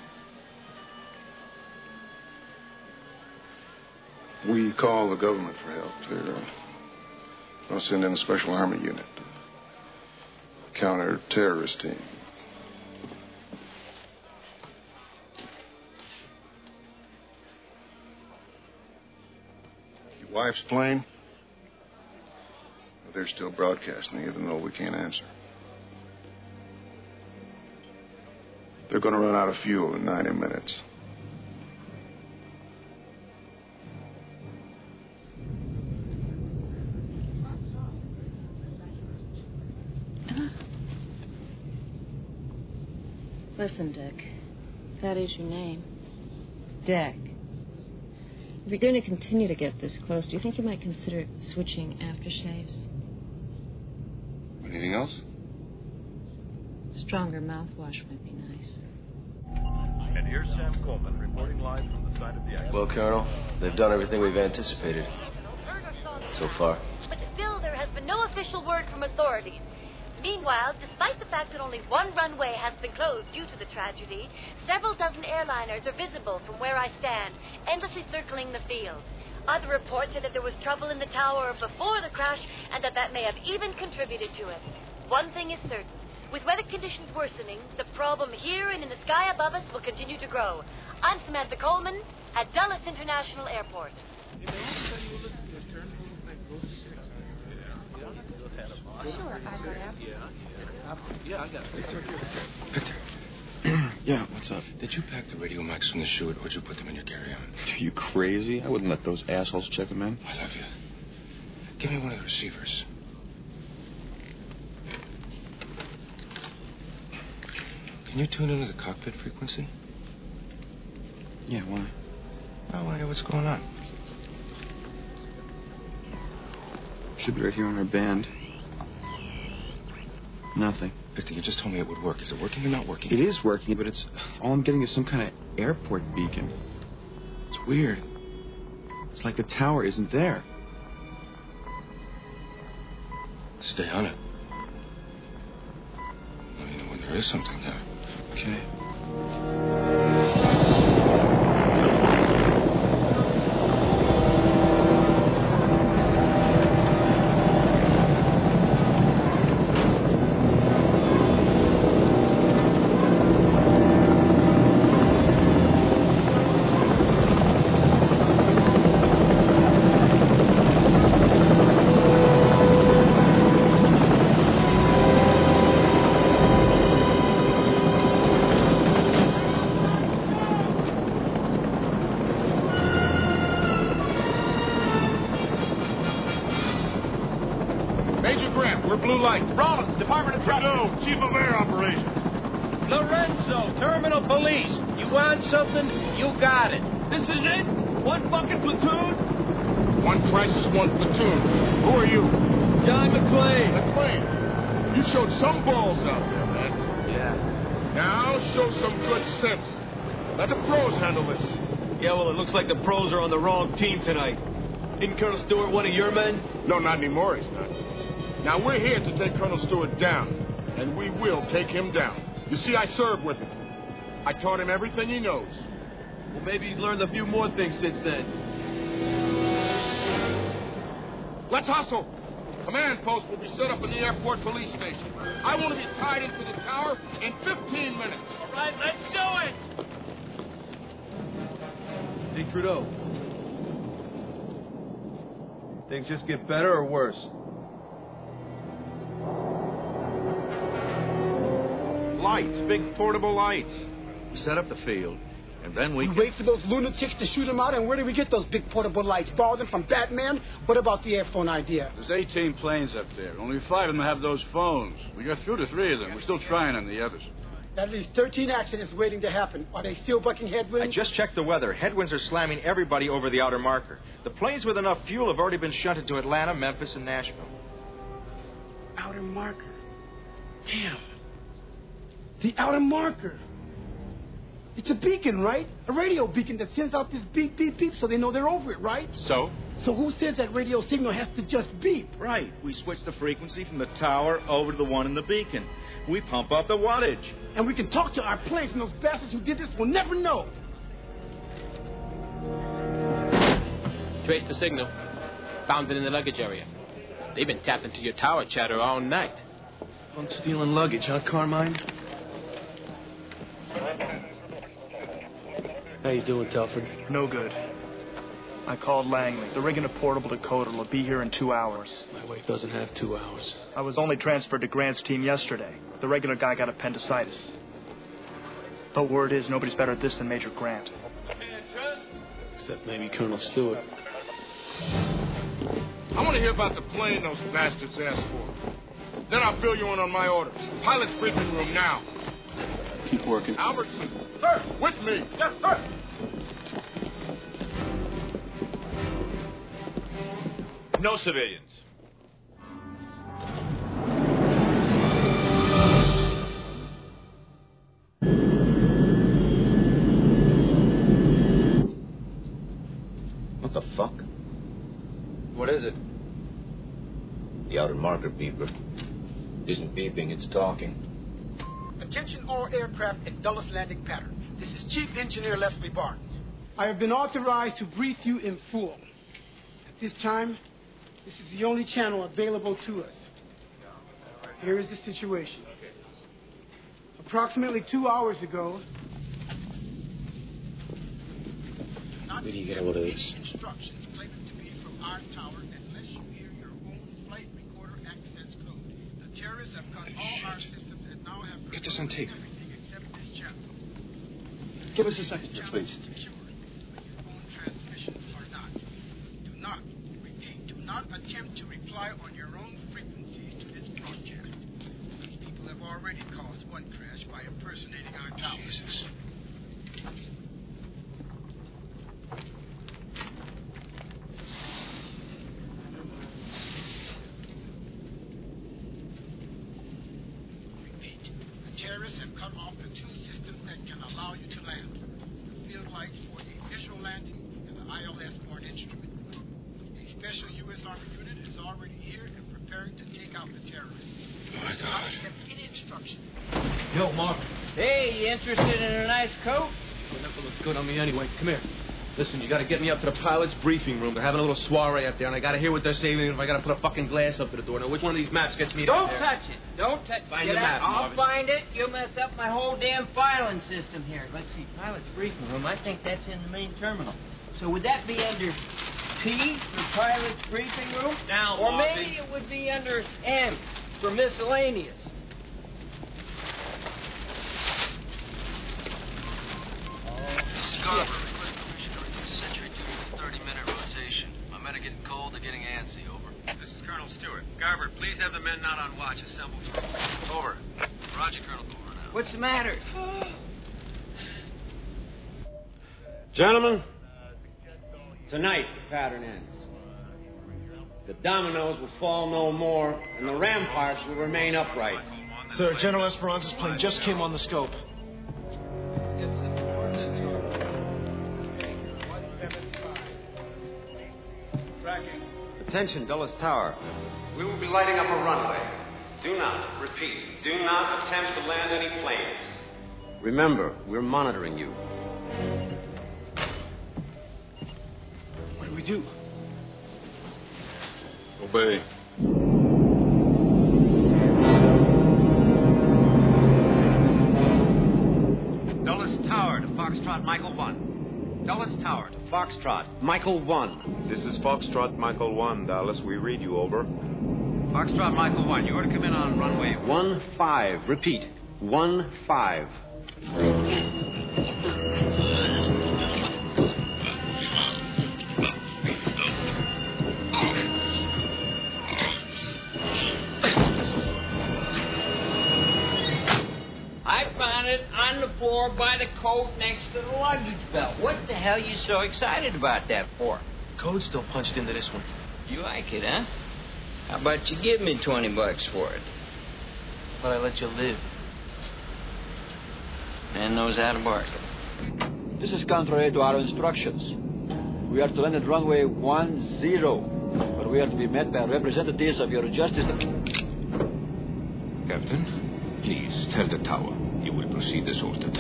We call the government for help. They're uh, going to send in a special army unit. A counter-terrorist team. Your wife's plane? They're still broadcasting, even though we can't answer. They're going to run out of fuel in ninety minutes. Listen, Dick. That is your name. Dick. If you're going to continue to get this close, do you think you might consider switching aftershaves? Anything else? Stronger mouthwash might be nice. And here's Sam Coleman reporting live from the site of the accident. Well, Colonel, they've done everything we've anticipated. So far. But still, there has been no official word from authorities. Meanwhile, despite the fact that only one runway has been closed due to the tragedy, several dozen airliners are visible from where I stand, endlessly circling the field. Other reports say that there was trouble in the tower before the crash and that that may have even contributed to it. One thing is certain. With weather conditions worsening, the problem here and in the sky above us will continue to grow. I'm Samantha Coleman at Dulles International Airport. Sure, I got it. Yeah, I got it. Victor, Victor, Victor. Yeah, what's up? Did you pack the radio mics from the chute, or did you put them in your carry-on? Are you crazy? I wouldn't let those assholes check them in. I love you. Give me one of the receivers. Can you tune into the cockpit frequency? Yeah, why? I want to hear what's going on. Should be right here on our band. Nothing. Victor, you just told me it would work. Is it working or not working? It is working, but it's all I'm getting is some kind of airport beacon. It's weird. It's like the tower isn't there. Stay on it. Let me know when there is something there. Okay. Chief of Air Operations. Lorenzo, Terminal Police. You want something? You got it. This is it? One fucking platoon? One crisis, one platoon. Who are you? John McClane. McClane. You showed some balls out there, man. Yeah. Now show some good sense. Let the pros handle this. Yeah, well, it looks like the pros are on the wrong team tonight. Isn't Colonel Stewart one of your men? No, not anymore, he's not. Now, we're here to take Colonel Stewart down. And we will take him down. You see, I served with him. I taught him everything he knows. Well, maybe he's learned a few more things since then. Let's hustle. Command post will be set up in the airport police station. I want to be tied into the tower in fifteen minutes. All right, let's do it. Hey, Trudeau. Things just get better or worse? Lights, big portable lights. We set up the field, and then we... We wait for those lunatics to shoot them out, and where do we get those big portable lights? Borrow them from Batman? What about the airphone idea? There's eighteen planes up there. Only five of them have those phones. We got through to three of them. We're still trying on the others. That leaves thirteen accidents waiting to happen. Are they still bucking headwinds? I just checked the weather. Headwinds are slamming everybody over the outer marker. The planes with enough fuel have already been shunted to Atlanta, Memphis, and Nashville. Outer marker. Damn. The outer marker. It's a beacon, right? A radio beacon that sends out this beep, beep, beep so they know they're over it, right? So? So who says that radio signal has to just beep? Right. We switch the frequency from the tower over to the one in the beacon. We pump up the wattage. And we can talk to our planes, and those bastards who did this will never know. Traced the signal. Found it in the luggage area. They've been tapped into your tower chatter all night. I'm stealing luggage, huh, Carmine? How you doing, Telford? No good. I called Langley. They're rigging a portable decoder. Will be here in two hours. My wife doesn't have two hours. I was only transferred to Grant's team yesterday. The regular guy got appendicitis. But word is nobody's better at this than Major Grant. Except maybe Colonel Stewart. I want to hear about the plane those bastards asked for. Then I'll fill you in on my orders. Pilot's briefing room now. Keep working. Albertson. Sir. With me. Yes, sir. No civilians. What the fuck? What is it? The outer marker beeper. Isn't beeping, it's talking. Attention all aircraft at Dulles landing pattern. This is Chief Engineer Leslie Barnes. I have been authorized to brief you in full. At this time, this is the only channel available to us. Here is the situation. Approximately two hours ago... Where do you get all of this? Instructions claiming to be from our tower unless you hear your own flight recorder access code. The terrorists have cut all our systems and now have... Get this on tape. ...everything except this channel. Give us a second here, please. Do not, repeat, do not attempt to reply on your own frequencies to this broadcast. These people have already caused one crash by impersonating our towers. Jesus. Repeat, the terrorists have cut off the two systems that can allow you to land. The field lights for the visual landing and the I L S for an instrument. A special U S Army unit is already here and preparing to take out the terrorists. My God. Any instruction. Yo, Mark. Hey, you interested in a nice coat? Well, that looks good on me anyway. Come here. Listen, you gotta get me up to the pilot's briefing room. They're having a little soiree up there, and I gotta hear what they're saying, and if I gotta put a fucking glass up to the door. Now, which one of these maps gets me Don't up there? touch it. Don't touch it. Find Get the out. map, I'll Marvis. find it. You'll mess up my whole damn filing system here. Let's see. Pilot's briefing room. I think that's in the main terminal. So would that be under P for pilot's briefing room? Now, or Marvin. maybe it would be under M for miscellaneous. Scarver, request permission to reduce sentry duty to thirty minute rotation. My men are getting cold, they're getting antsy, over. This is Colonel Stewart. Garver, please have the men not on watch assemble. Over. Roger, Colonel Coronel. What's the matter? Gentlemen, tonight the pattern ends. The dominoes will fall no more, and the ramparts will remain upright. Sir, General Esperanza's plane just came on the scope. Attention, Dulles Tower. We will be lighting up a runway. Do not, repeat, do not attempt to land any planes. Remember, we're monitoring you. What do we do? Obey. Dulles Tower to Foxtrot Michael one. Dulles Tower to Foxtrot, Michael one. This is Foxtrot Michael one, Dallas. We read you, over. Foxtrot Michael one, you are to come in on runway One five. Repeat, one five. I found it on the floor by the coat next to the luggage belt. What the hell you so excited about that for? Code's still punched into this one. You like it, huh? How about you give me twenty bucks for it? But I let you live. Man knows how to bargain. This is contrary to our instructions. We are to land at runway one zero, but we are to be met by representatives of your justice. Captain, please tell the tower. You will proceed as ordered.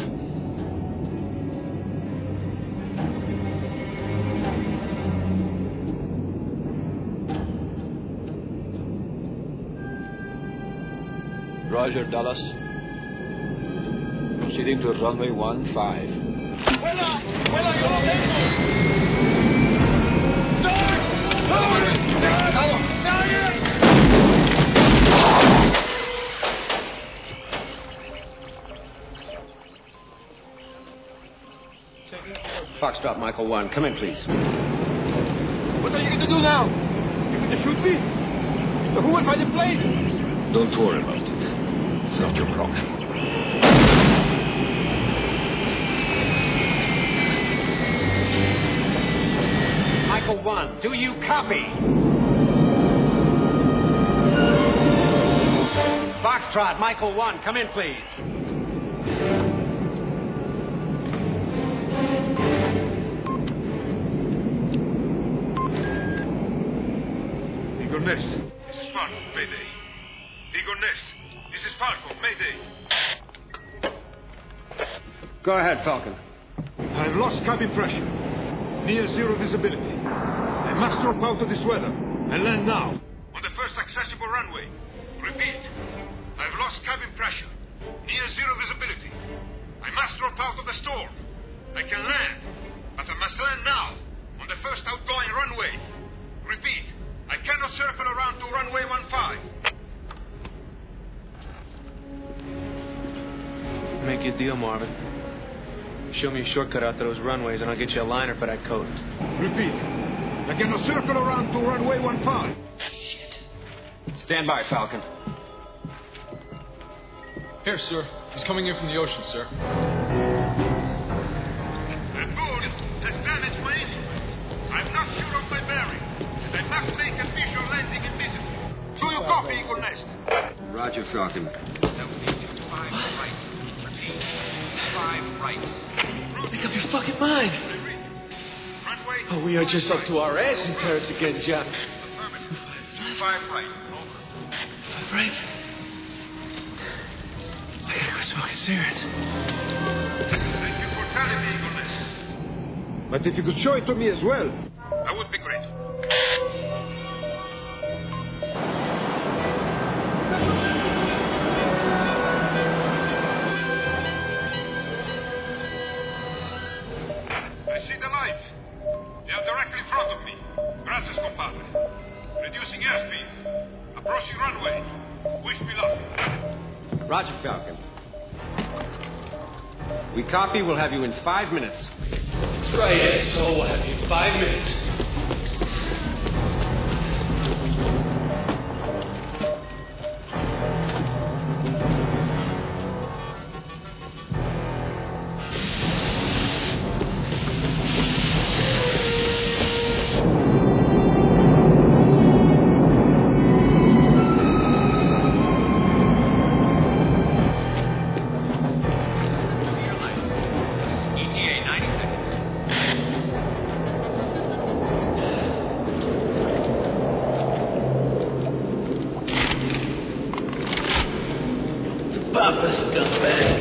Roger, Dallas. Proceeding to runway one five. ¡Vuela! ¡Vuela, yo lo tengo! Foxtrot Michael one, come in, please. What are you going to do now? You going to shoot me? So who will find the plane? Don't worry about it. It's not your problem. Michael one, do you copy? Foxtrot, Michael one, come in, please. Eagle Nest. This is one, Mayday. Eagle Nest. This is Falcon. Mayday. Go ahead, Falcon. I've lost cabin pressure. Near zero visibility. I must drop out of this weather and land now. On the first accessible runway. Repeat. I've lost cabin pressure. Near zero visibility. I must drop out of the storm. I can land, but I must land now. On the first outgoing runway. Repeat. I cannot circle around to runway one five. Make you a deal, Marvin. Show me a shortcut out to those runways, and I'll get you a liner for that code. Repeat. I cannot circle around to runway one five. Shit. Stand by, Falcon. Here, sir. He's coming in from the ocean, sir. That boat has damaged my instruments. I'm not sure of my bearing, and I must make a visual landing immediately. Do you copy, Eagle Nest? Roger, Falcon. Five right. Repeat. Five right. Make up your fucking mind. Oh, we are just up to our ass in terrace again, John. Five right. Five right? I gotta go smoke a cigarette. Thank you for telling me, Eagle Nest. But if you could show it to me as well. That would be great. I see the lights. They are directly in front of me. Gracias, compadre. Reducing airspeed. Approaching runway. Wish me luck. Roger, Falcon. We copy. We'll have you in five minutes. That's right, asshole. We'll have you in five minutes. Papa scumbag.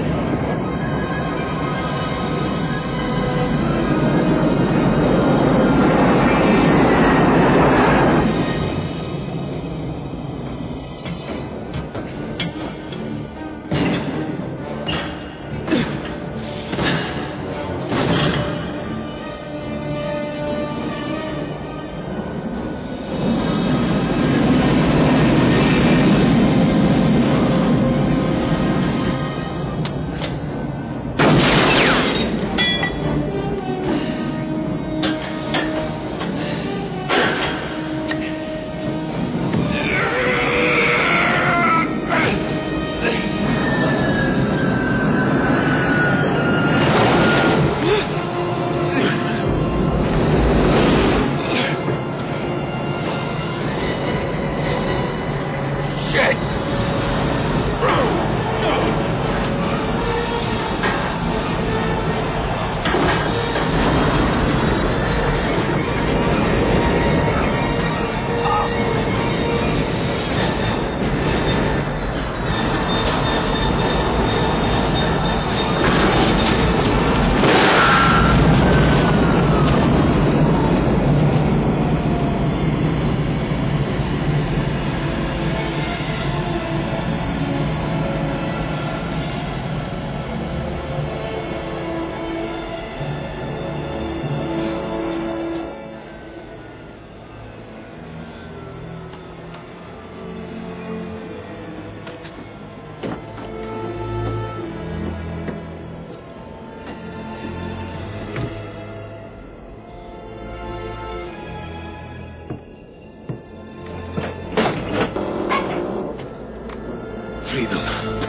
Freedom.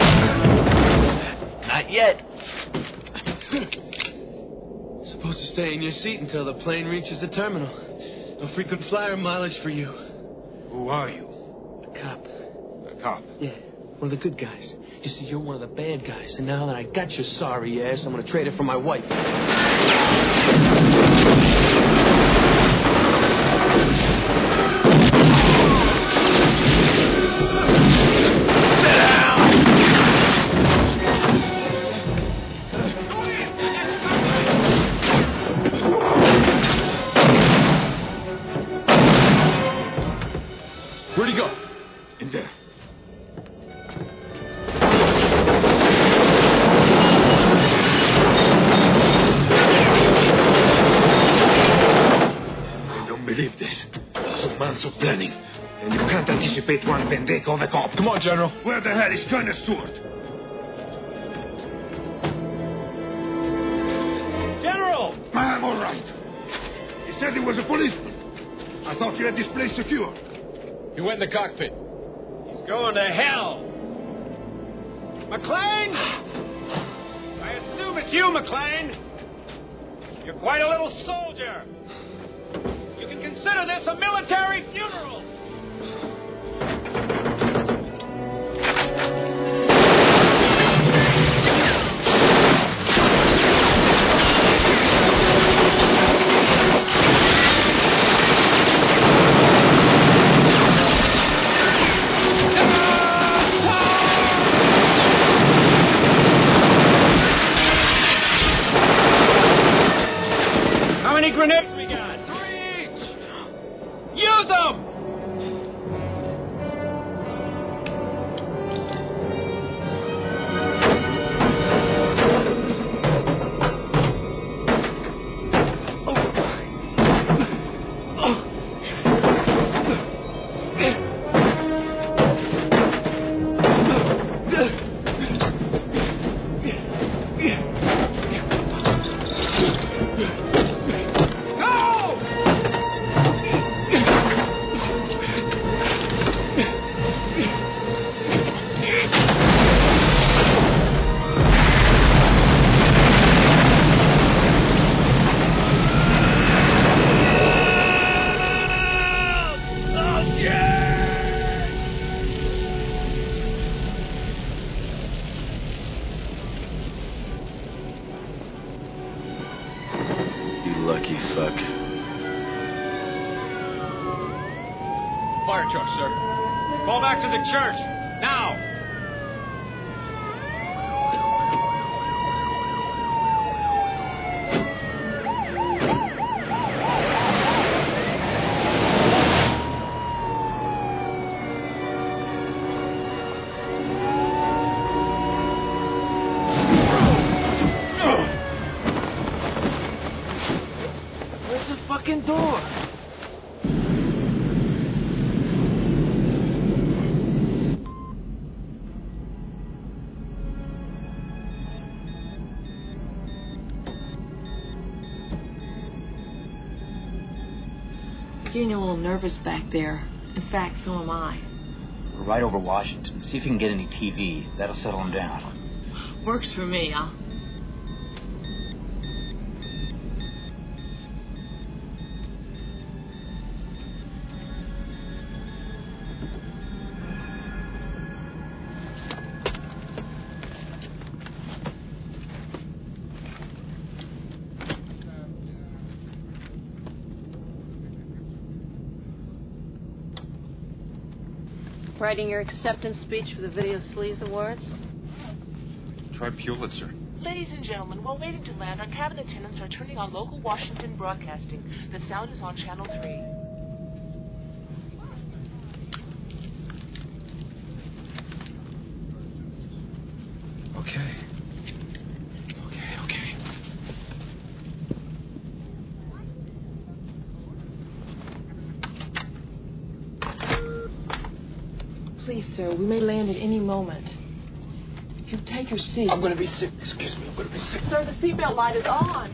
Not yet. Supposed to stay in your seat until the plane reaches the terminal. No frequent flyer mileage for you. Who are you? A cop. A cop? Yeah, one of the good guys. You see, you're one of the bad guys, and now that I got your sorry ass, I'm gonna trade it for my wife. months of planning. And you can't anticipate one pendejo of a cop. Come on, General. Where the hell is Gunner Stewart? General! I'm all right. He said he was a policeman. I thought you had this place secure. He went in the cockpit. He's going to hell. McLean? I assume it's you, McLean. You're quite a little soldier. You can consider this a military funeral. Grenades we got? Three each! Use them! Fire truck, sir. Fall back to the church. Now! Where's the fucking door? Getting a little nervous back there. In fact, so am I. We're right over Washington. See if you can get any T V. That'll settle him down. Works for me. I'll... Writing your acceptance speech for the Video Sleaze Awards? Try Pulitzer. Ladies and gentlemen, while waiting to land, our cabin attendants are turning on local Washington broadcasting. The sound is on Channel three. Okay. Okay, okay. Please, sir, we may land at any moment. If you take your seat... I'm going to be sick. Excuse me, I'm going to be sick. Sir, the seatbelt light is on.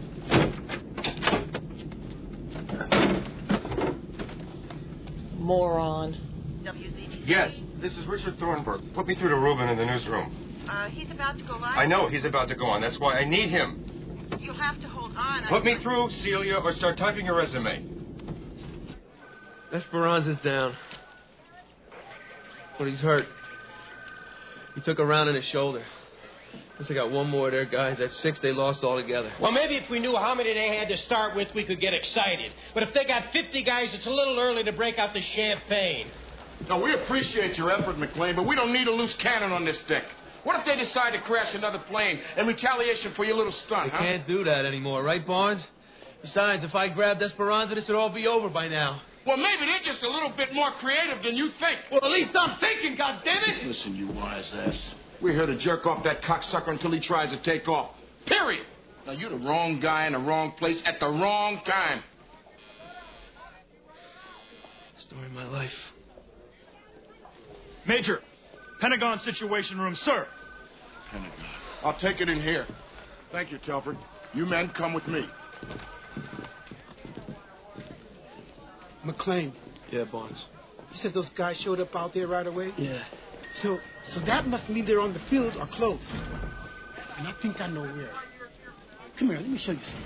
Moron. W Z B C. Yes, this is Richard Thornburg. Put me through to Reuben in the newsroom. Uh, he's about to go live. I know he's about to go on. That's why I need him. You'll have to hold on. Put me through, Celia, or start typing your resume. Esperanza's down. But he's hurt. He took a round in his shoulder. Guess I got one more of their guys. That's six they lost altogether. Well, maybe if we knew how many they had to start with, we could get excited. But if they got fifty guys, it's a little early to break out the champagne. Now, we appreciate your effort, McLean, but we don't need a loose cannon on this stick. What if they decide to crash another plane in retaliation for your little stunt, They huh? can't do that anymore, right, Barnes? Besides, if I grabbed Esperanza, this would all be over by now. Well, maybe they're just a little bit more creative than you think. Well, at least I'm thinking, goddammit! Listen, you wise ass. We're here to jerk off that cocksucker until he tries to take off. Period. Now, you're the wrong guy in the wrong place at the wrong time. story of my life. Major, Pentagon Situation Room, sir. Pentagon. I'll take it in here. Thank you, Telford. You men come with me. McLean. Yeah, Barnes. You said those guys showed up out there right away? Yeah. So, so that must mean they're on the field or close. And I think I know where. Come here, let me show you something.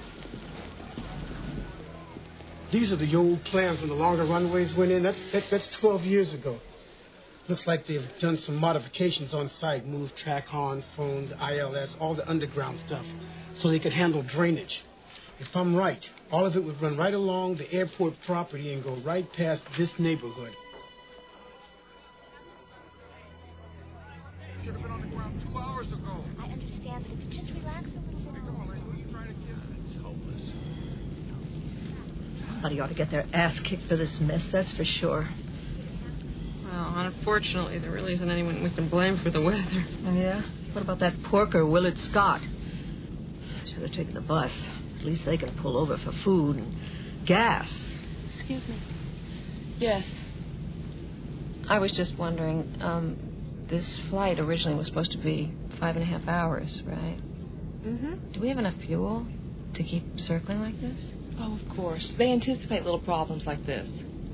These are the old plans when the longer runways went in. That's, that's, that's twelve years ago. Looks like they've done some modifications on site. Moved track horn, phones, I L S, all the underground stuff. So they could handle drainage. If I'm right, all of it would run right along the airport property and go right past this neighborhood. Should have been on the ground two hours ago. I understand, but if you just relax a little bit. Come on, Lane. What are you trying to get? It's hopeless. Somebody ought to get their ass kicked for this mess, that's for sure. Well, unfortunately, there really isn't anyone we can blame for the weather. Oh, yeah? What about that porker, Willard Scott? Should have taken the bus. At least they can pull over for food and gas. Excuse me. Yes. I was just wondering, um, this flight originally was supposed to be five and a half hours, right? Mm-hmm. Do we have enough fuel to keep circling like this? Oh, of course. They anticipate little problems like this.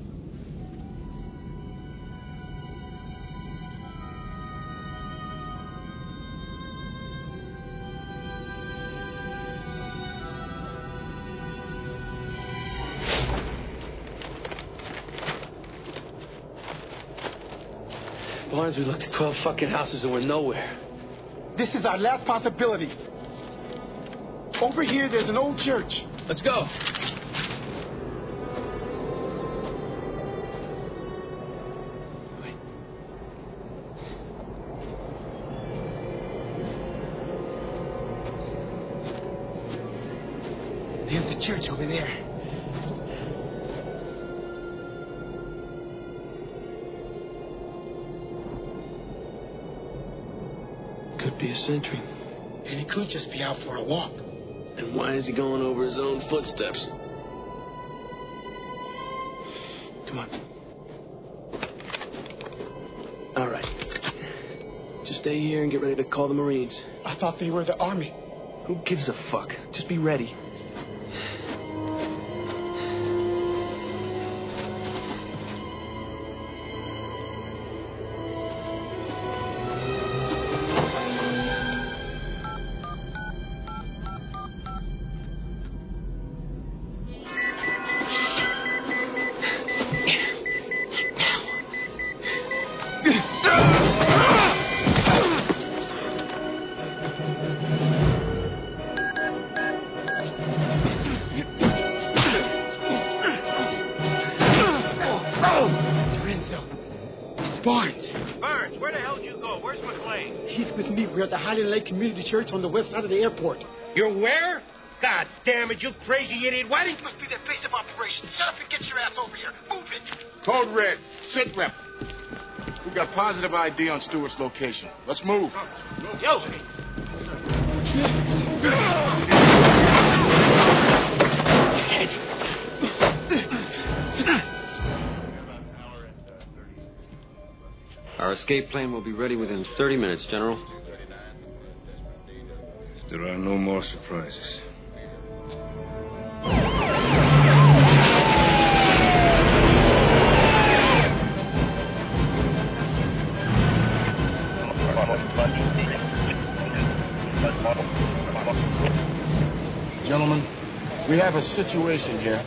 Barnes, we looked at twelve fucking houses and we're nowhere. This is our last possibility. Over here, there's an old church. Let's go. There's the church over there. Could be a sentry. And he could just be out for a walk. And why is he going over his own footsteps? Come on. All right. Just stay here and get ready to call the Marines. I thought they were the Army. Who gives a fuck? Just be ready. We're at the Highland Lake Community Church on the west side of the airport. You're where? God damn it, you crazy idiot. Why didn't It must be their base of operations. Shut up and get your ass over here. Move it. Code Red, sit rep. We got positive I D on Stewart's location. Let's move. Yo! Our escape plane will be ready within thirty minutes, General. There are no more surprises. Gentlemen, we have a situation here.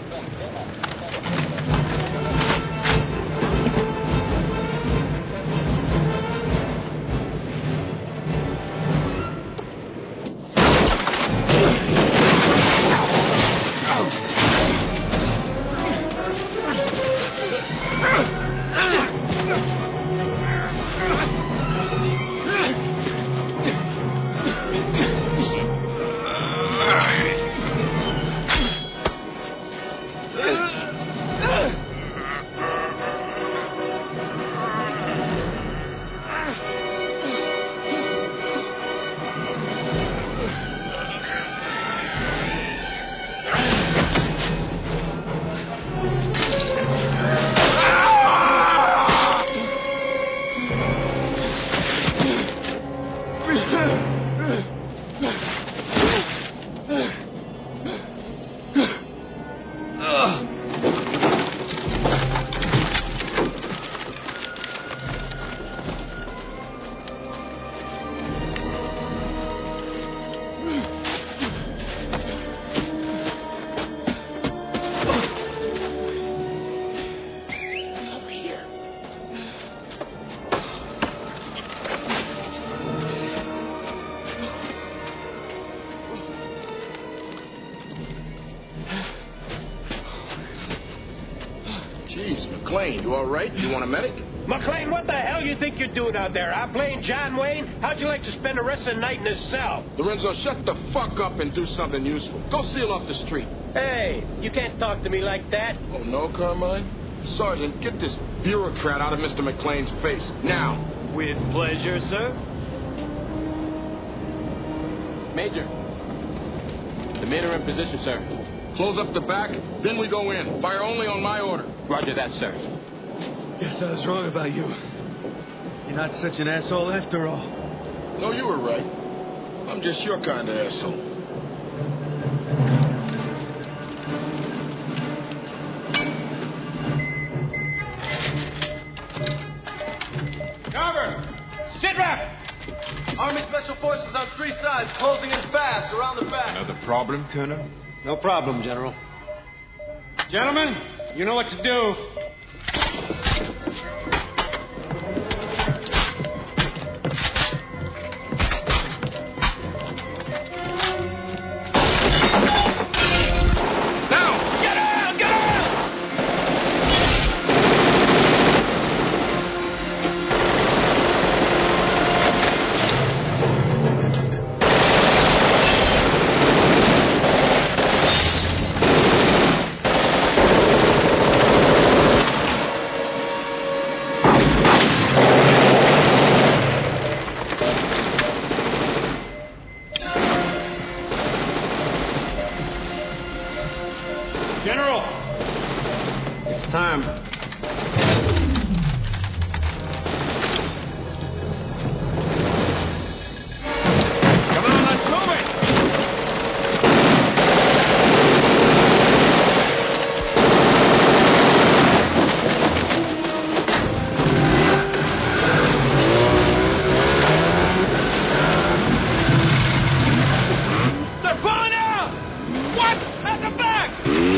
McClane. You all right? You want a medic? McClane, what the hell you think you're doing out there? I'm playing John Wayne? How'd you like to spend the rest of the night in his cell? Lorenzo, shut the fuck up and do something useful. Go seal off the street. Hey, you can't talk to me like that. Oh, no, Carmine? Sergeant, get this bureaucrat out of Mister McClane's face. Now. With pleasure, sir. Major. The men are in position, sir. Close up the back, then we go in. Fire only on my order. Roger that, sir. Guess I was wrong about you. You're not such an asshole after all. No, you were right. I'm just your kind of asshole. Carver! Sit rep! Army Special Forces on three sides, closing in fast around the back. Another problem, Colonel? No problem, General. Gentlemen, you know what to do. General! It's time. Come on, let's move it! They're pulling out! What? At the back!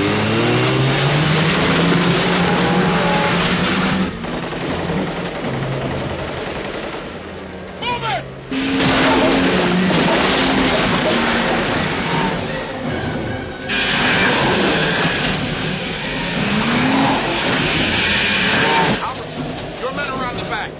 Your men around the back.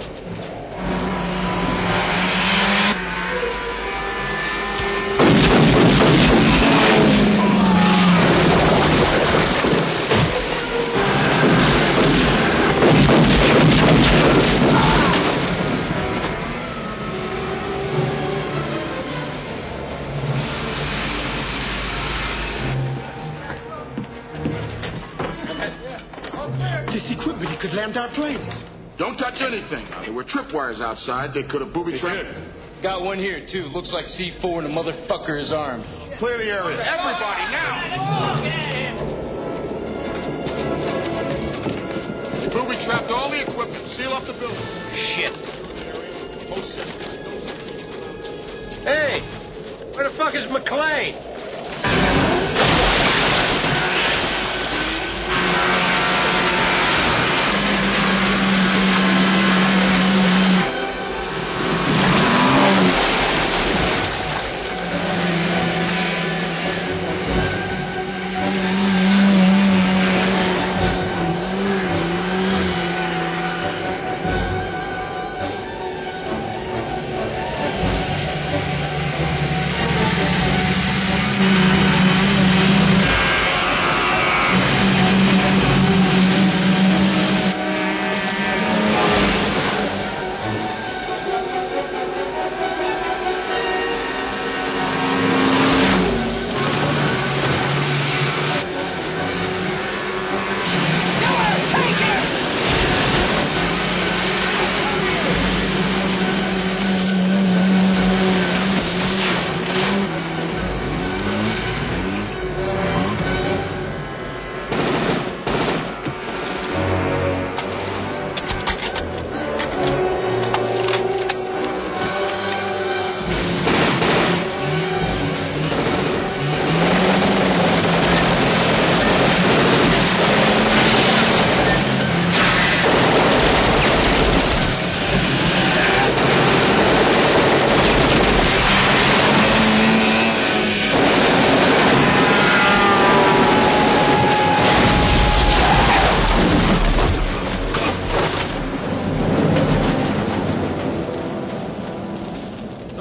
This equipment, it could land our planes. Don't touch anything. Now, there were tripwires outside. They could have booby-trapped. Got one here, too. Looks like C four and the motherfucker is armed. Clear the area. Everybody, now! They booby-trapped all the equipment. Seal off the building. Shit. Most systems. Hey, where the fuck is McClane?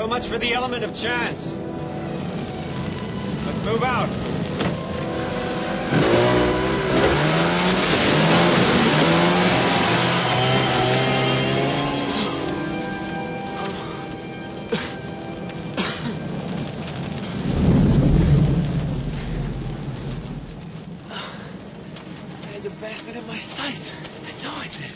So much for the element of chance. Let's move out. I had the bastard in my sights. I know I did.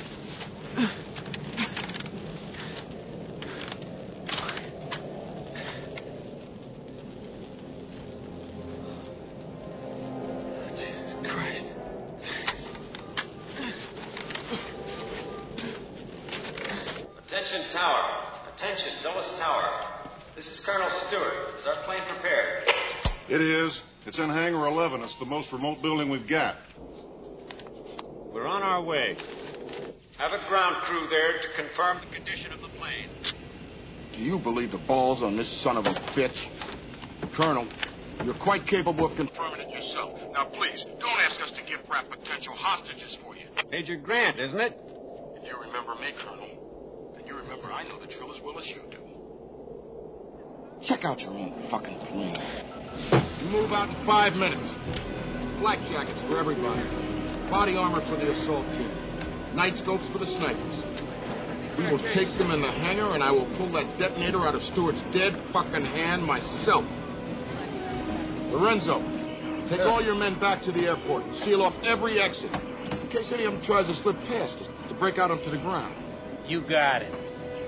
Attention tower. Attention, Dulles Tower. This is Colonel Stewart. Is our plane prepared? It is. It's in Hangar eleven. It's the most remote building we've got. We're on our way. Have a ground crew there to confirm the condition of the plane. Do you believe the balls on this son of a bitch? Colonel, you're quite capable of confirming it yourself. Now, please, don't ask us to give rap potential hostages for you. Major Grant, isn't it? If you remember me, Colonel, then you remember I know the drill as well as you do. Check out your own fucking plane. You move out in five minutes. Black jackets for everybody. Body armor for the assault team. Night scopes for the snipers. We will take them in the hangar, and I will pull that detonator out of Stewart's dead fucking hand myself. Lorenzo, take all your men back to the airport and seal off every exit in case any of them tries to slip past us to break out onto the ground. You got it.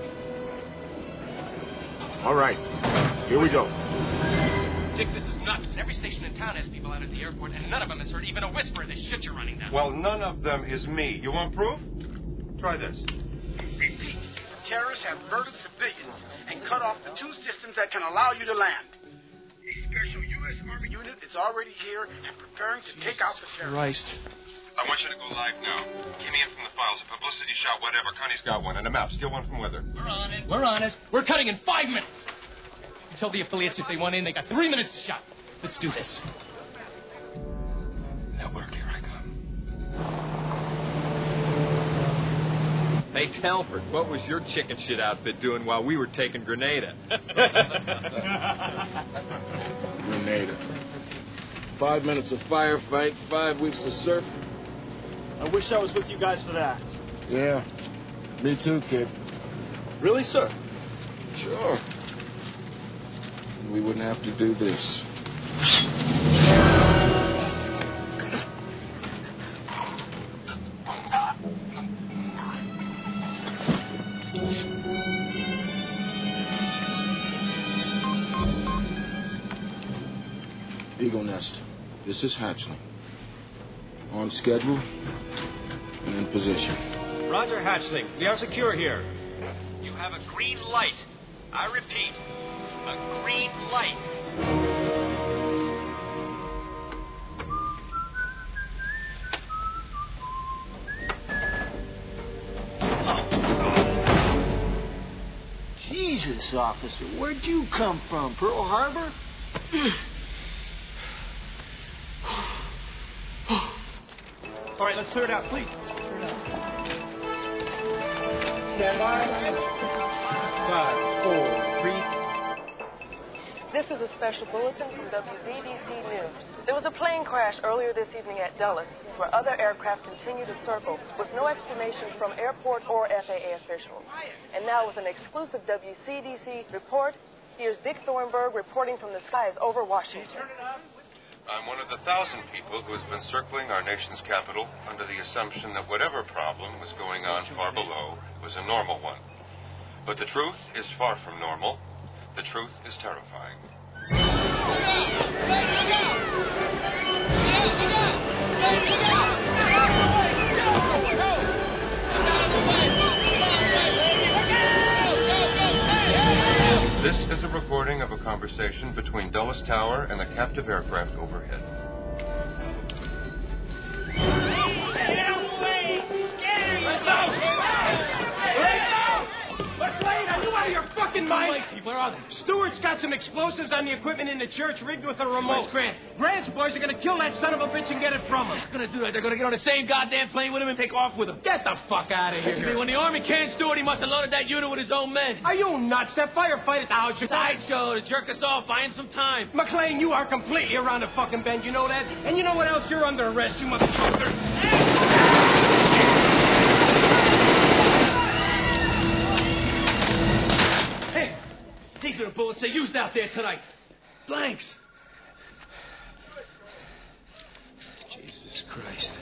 All right, here we go. Dick, this is nuts. Every station in town has people out at the airport, and none of them has heard even a whisper of this shit you're running down. Well, none of them is me. You want proof? Try this. Repeat. Terrorists have murdered civilians and cut off the two systems that can allow you to land. A special U S Army unit is already here and preparing to take out the terrorists. Christ. I want you to go live now. Give me in from the files, a publicity shot, whatever. Connie's got one, and a map. Steal one from Weather. We're on it. We're on it. We're cutting in five minutes. Tell the affiliates if they want in, they got three minutes to shot. Let's do this. Network, here I come. Hey, Telford, what was your chicken shit outfit doing while we were taking Grenada? Grenada. Five minutes of firefight, five weeks of surf. I wish I was with you guys for that. Yeah, me too, kid. Really, sir? Sure. We wouldn't have to do this. Eagle Nest, this is Hatchling. On schedule and in position. Roger, Hatchling. We are secure here. You have a green light. I repeat, a green light. Jesus, officer, where'd you come from? Pearl Harbor? All right, let's clear it out, please. Stand by. Five, four, three. This is a special bulletin from W Z D C News. There was a plane crash earlier this evening at Dulles, where other aircraft continue to circle, with no explanation from airport or F A A officials. And now with an exclusive W C D C report, here's Dick Thornburg reporting from the skies over Washington. I'm one of the thousand people who has been circling our nation's capital under the assumption that whatever problem was going on far below was a normal one. But the truth is far from normal. The truth is terrifying. This is a recording of a conversation between Dulles Tower and the captive aircraft overhead. Let's lay it! Are you out of your fucking mind? Where are they? Stewart's got some explosives on the equipment in the church rigged with a remote. Where's Grant? Grant's boys are gonna kill that son of a bitch and get it from him. They're gonna do that. They're gonna get on the same goddamn plane with him and take off with him. Get the fuck out of here. When the Army canned Stewart, he must have loaded that unit with his own men. Are you nuts? That firefight at the house... Sideshow to jerk us off, buying some time. McLean, you are completely around the fucking bend. You know that? And you know what else? You're under arrest, you motherfucker. Hey, these are the bullets they used out there tonight. Blanks. Jesus Christ.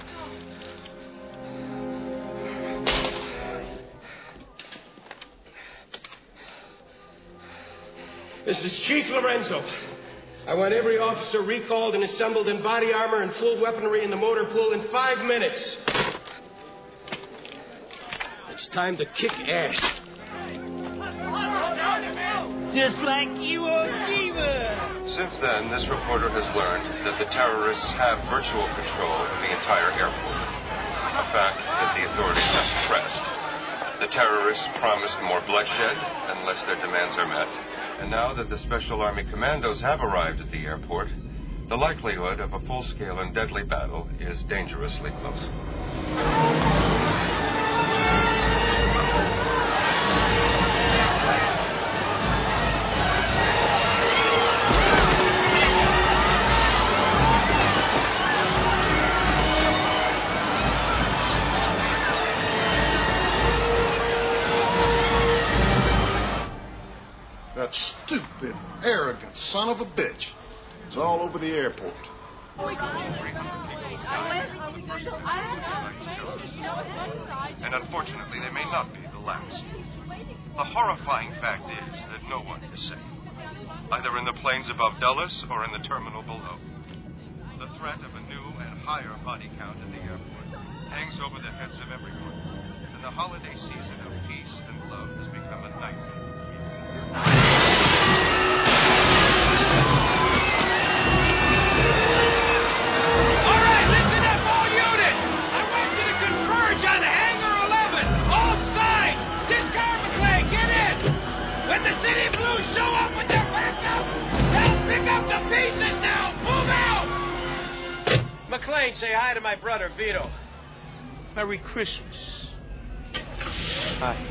This is Chief Lorenzo. I want every officer recalled and assembled in body armor and full weaponry in the motor pool in five minutes. It's time to kick ass. Just like you old diva. Since then, this reporter has learned that the terrorists have virtual control of the entire airport, a fact that the authorities have suppressed. The terrorists promised more bloodshed unless their demands are met. And now that the Special Army commandos have arrived at the airport, the likelihood of a full-scale and deadly battle is dangerously close. That stupid, arrogant son of a bitch. It's all over the airport. And unfortunately, they may not be the last. The horrifying fact is that no one is safe, either in the planes above Dulles or in the terminal below. The threat of a new and higher body count at the airport hangs over the heads of everyone, and the holiday season of peace and love has become a nightmare. All right, listen up, all units. I want you to converge on Hangar eleven. All sides. Discard McClay, get in. When the City Blues show up with their backup, they'll pick up the pieces now. Move out. McClane, say hi to my brother, Vito. Merry Christmas. Hi.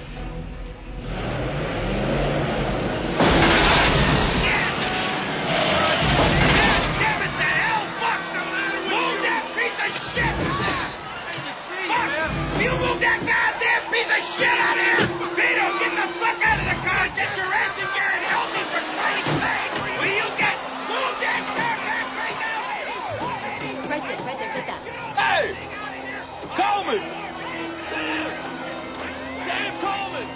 You move that goddamn piece of shit out of here! Vito, get the fuck out of the car and get your ass in gear and help me for Christ's sake! Will you get... Move that car back right now! Right there, right there, get that. Hey! Coleman! Sam Coleman!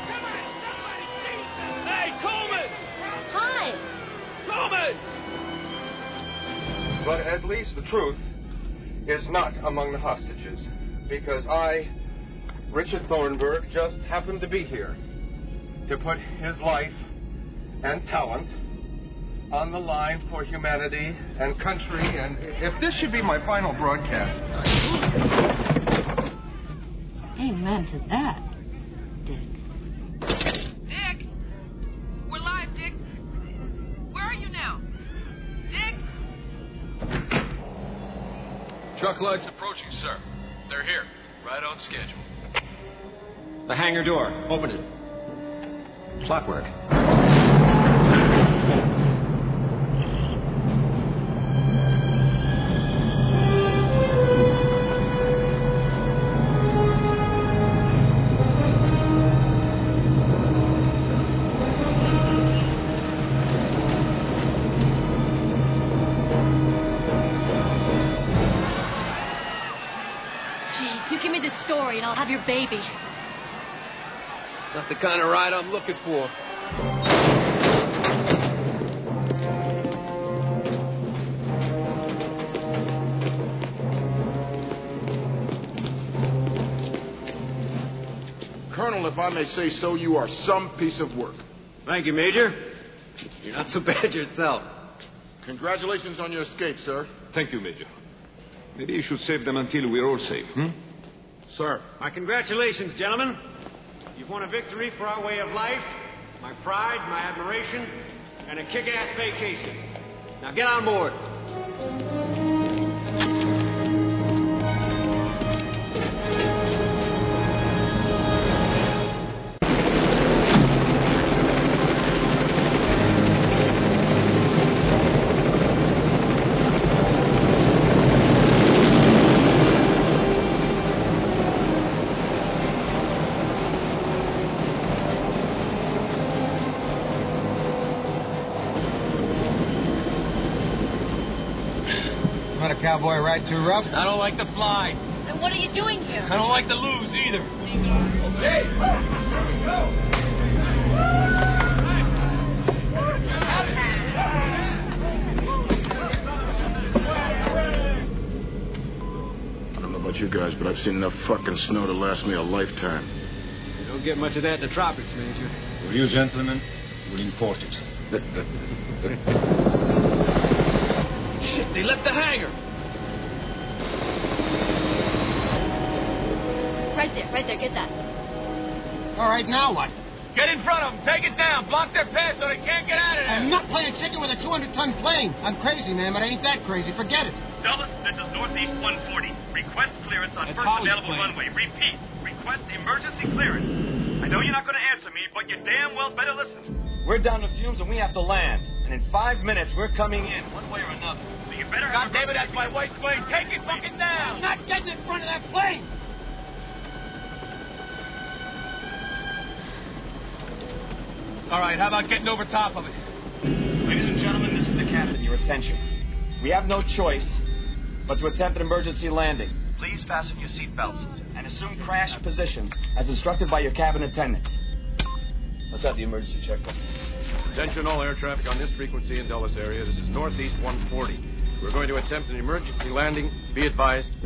Hey, Coleman! Hi! Coleman! But at least the truth is not among the hostages, because I, Richard Thornburg, just happened to be here to put his life and talent on the line for humanity and country, and if this should be my final broadcast... Amen to that, Dick. Dick? We're live, Dick. Where are you now? Dick? Truck lights approaching, sir. They're here, right on schedule. The hangar door. Open it. Clockwork. And I'll have your baby. Not the kind of ride I'm looking for. Colonel, if I may say so, you are some piece of work. Thank you, Major. You're not so bad yourself. Congratulations on your escape, sir. Thank you, Major. Maybe you should save them until we're all safe, hmm? Sir. My congratulations, gentlemen. You've won a victory for our way of life my pride, my admiration, and a kick-ass vacation. Now get on board. Cowboy ride too rough? I don't like to fly. Then what are you doing here? I don't like to lose either. Okay, here we go. I don't know about you guys, but I've seen enough fucking snow to last me a lifetime. You don't get much of that in the tropics, Major. For you gentlemen, we'll import it. Shit, they left the hangar. Right there, right there, get that. All right, now what? Get in front of them, take it down, block their path so they can't get out of there. I'm not playing chicken with a two hundred ton plane. I'm crazy, man, but I ain't that crazy. Forget it. Dulles, this is Northeast one forty. Request clearance on That's first Holly's available plane. runway. Repeat, request emergency clearance. I know you're not going to answer me, but you damn well better listen. We're down to fumes and we have to land. And in five minutes, we're coming in, one way or another. So you better have God damn it, that's my wife's plane. Take it fucking down. I'm not getting in front of that plane. All right, how about getting over top of it? Ladies and gentlemen, this is the captain. Your attention. We have no choice but to attempt an emergency landing. Please fasten your seat belts and assume crash positions as instructed by your cabin attendants. Let's have the emergency checklist. Attention all air traffic on this frequency in Dulles area. This is Northeast one forty. We're going to attempt an emergency landing. Be advised. I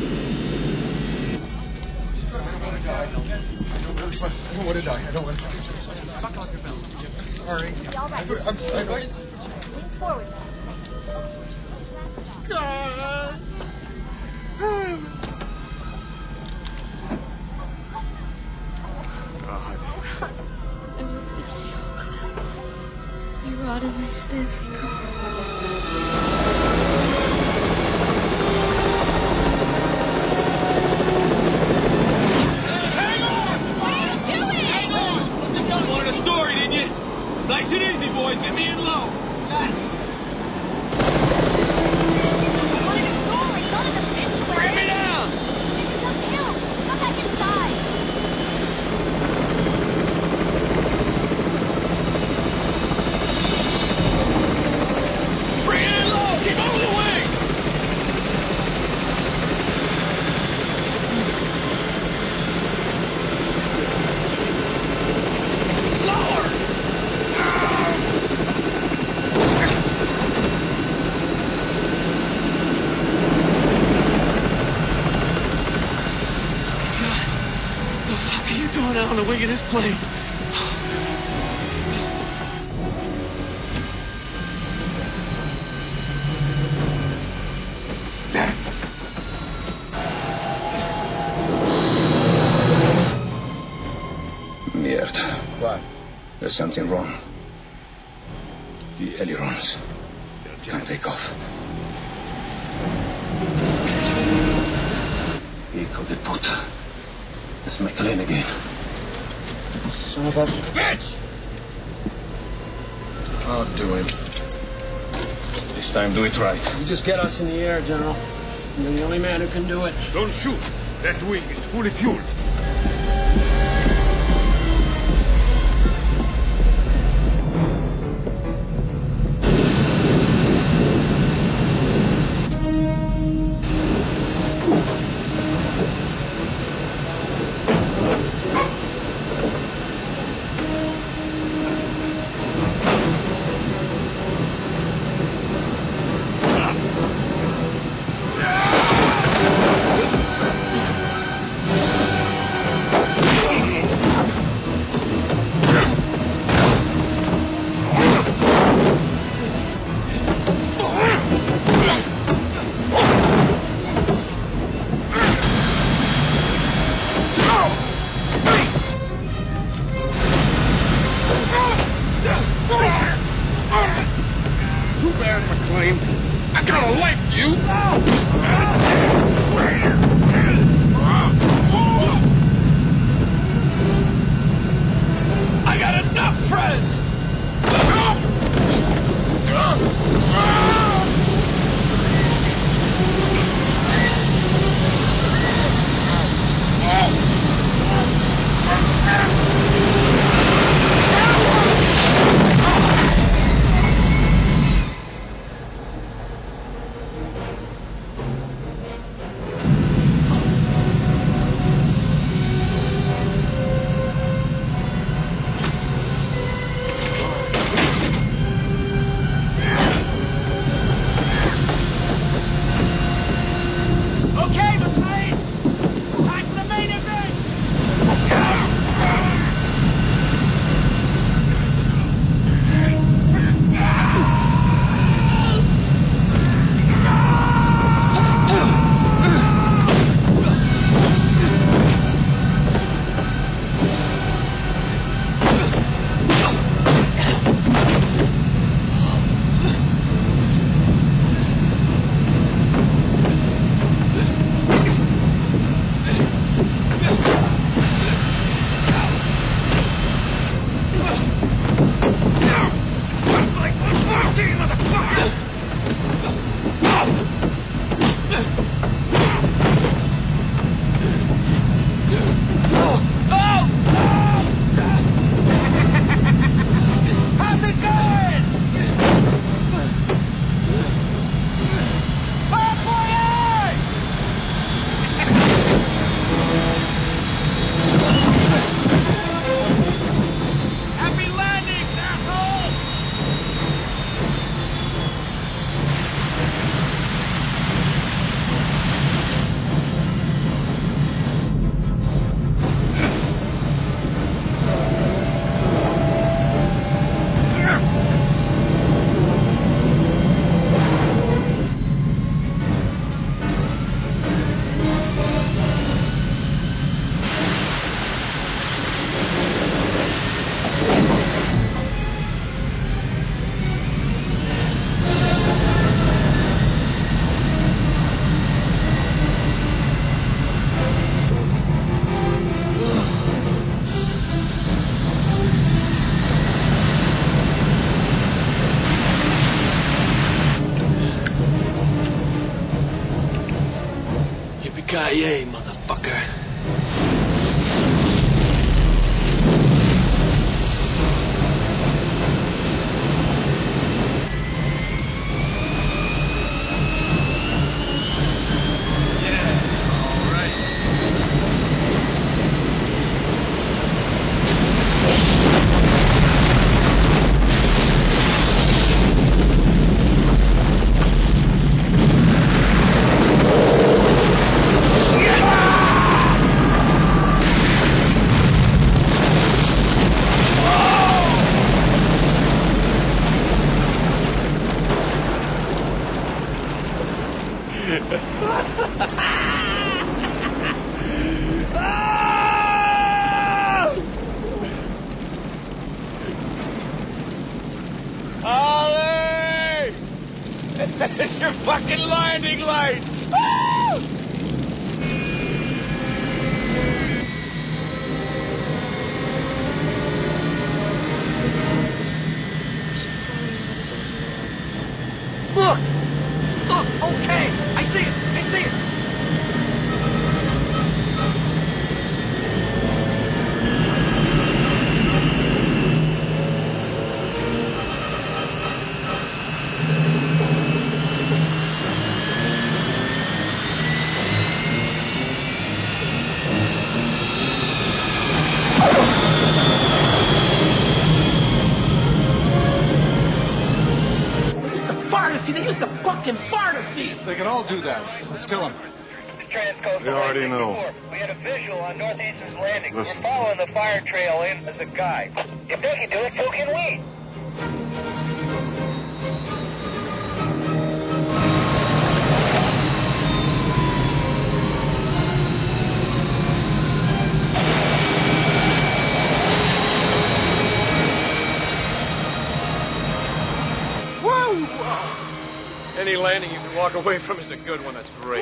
don't want to die. I don't want to die. Buckle up your belt. Sorry. All right. I'm sorry. Lean forward. God. You rotted my standing Wanted a story, didn't you? Nice and easy, boys. Get me in low. Got it. Bring me down. Come back inside. Bring it in low. Keep over the wings. Lower. Doing out on the wing of this plane. Mierda. What? There's something wrong. The ailerons can't take off. Hijo de puta. It's McLean again. Son of a bitch! I'll do him. This time do it right. You just get us in the air, General. You're the only man who can do it. Don't shoot. That wing is fully fueled. like you. I got enough friends! Yippee-ki-yay, motherfucker. Ollie! It's your fucking landing light! Woo! Look! Look, okay! I see it! I see it! They used to fucking fart us see. They can all do that. Let's kill them. We already know. We had a visual on Northeastern's Landing. Listen. We're following the fire trail in as a guide. If they can do it, so can we. Any landing you can walk away from is a good one. That's great.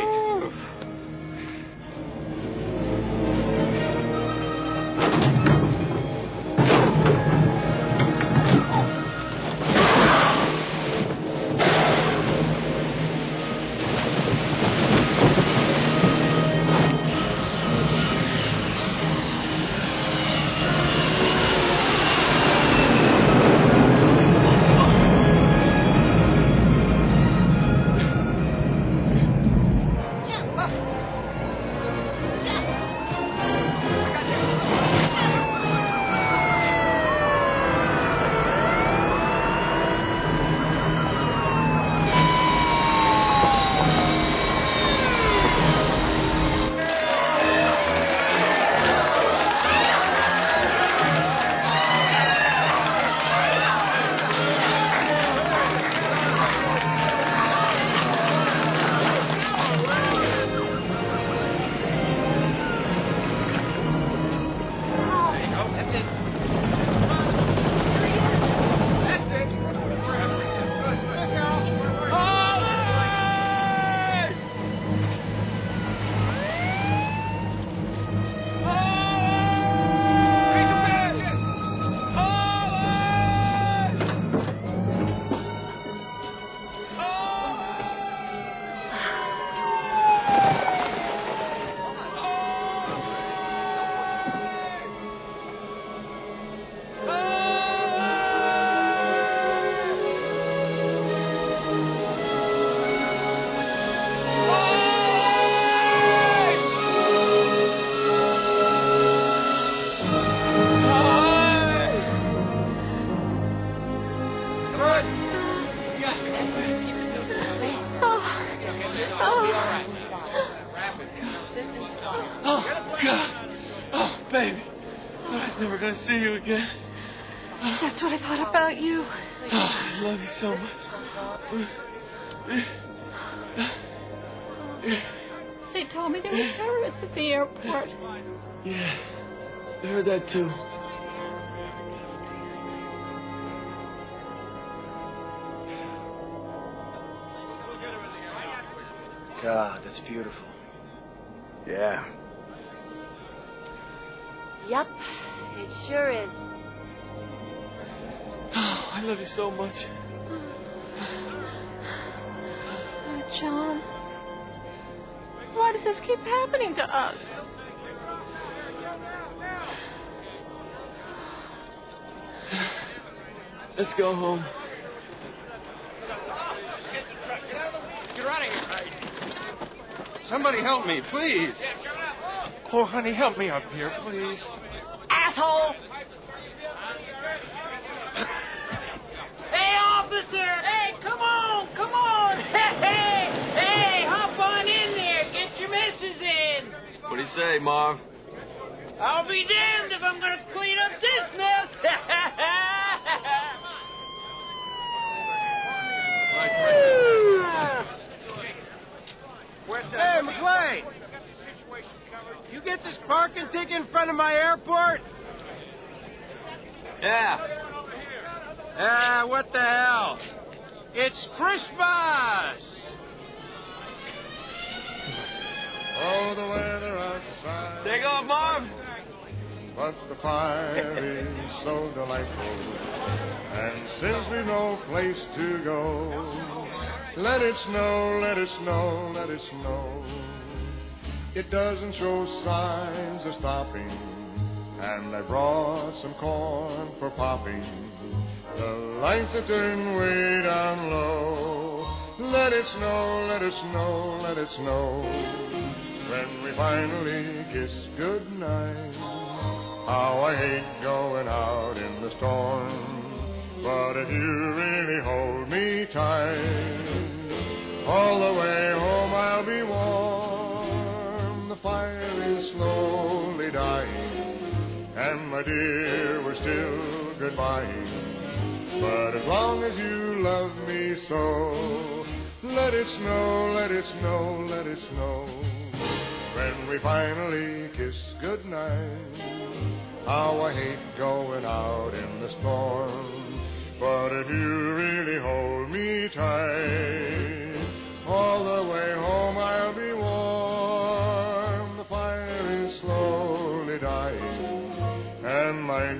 See you again. That's what I thought about you. Oh, I love you so much. They told me there were terrorists at the airport. Yeah, I heard that too. God, that's beautiful. Yeah. Yep. It sure is. Oh, I love you so much. Oh, John. Why does this keep happening to us? Let's go home. Let's get out of here. Somebody help me, please. Oh, honey, help me up here, please. Asshole! Hey, officer! Hey, come on, come on! Hey, hey, hey, hop on in there. Get your missus in. What do you say, Marv? I'll be damned if I'm going to clean up this mess. Hey, McClane! You get this parking ticket in front of my airport? Yeah. Ah, what the hell? It's Christmas! Oh, the weather outside. Take off, Marv. But the fire is so delightful. And since we've no place to go, let it snow, let it snow, let it snow. It doesn't show signs of stopping. And I brought some corn for popping. The lights are turned way down low. Let it snow, let it snow, let it snow. When we finally kiss goodnight, how I hate going out in the storm. But if you really hold me tight, all the way home I'll be warm. The fire is slowly dying, and my dear, we're still goodbying. But as long as you love me so, let it snow, let it snow, let it snow. When we finally kiss goodnight, how I hate going out in the storm. But if you really hold me tight,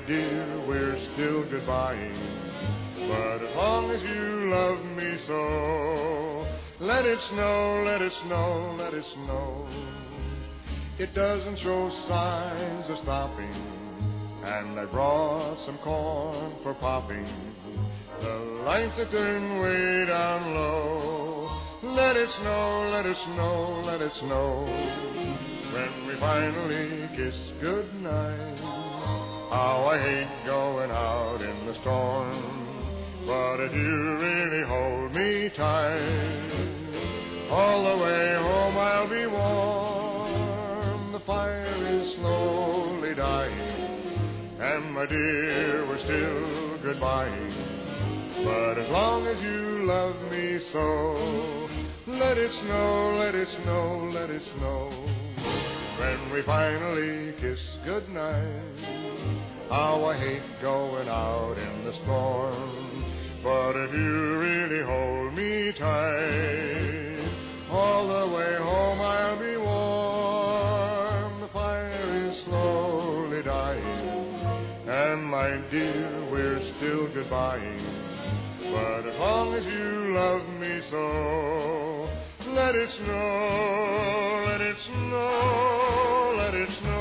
dear, we're still goodbying. But as long as you love me so, let it snow, let it snow, let it snow. It doesn't show signs of stopping, and I brought some corn for popping. The lights are turned way down low. Let it snow, let it snow, let it snow. When we finally kiss goodnight, how I hate going out in the storm. But if you really hold me tight, all the way home I'll be warm. The fire is slowly dying, and my dear, we're still goodbying. But as long as you love me so, let it snow, let it snow, let it snow. When we finally kiss goodnight, how I hate going out in the storm. But if you really hold me tight, all the way home I'll be warm. The fire is slowly dying, and my dear, we're still goodbying. But as long as you love me so, let it snow, let it snow, let it snow.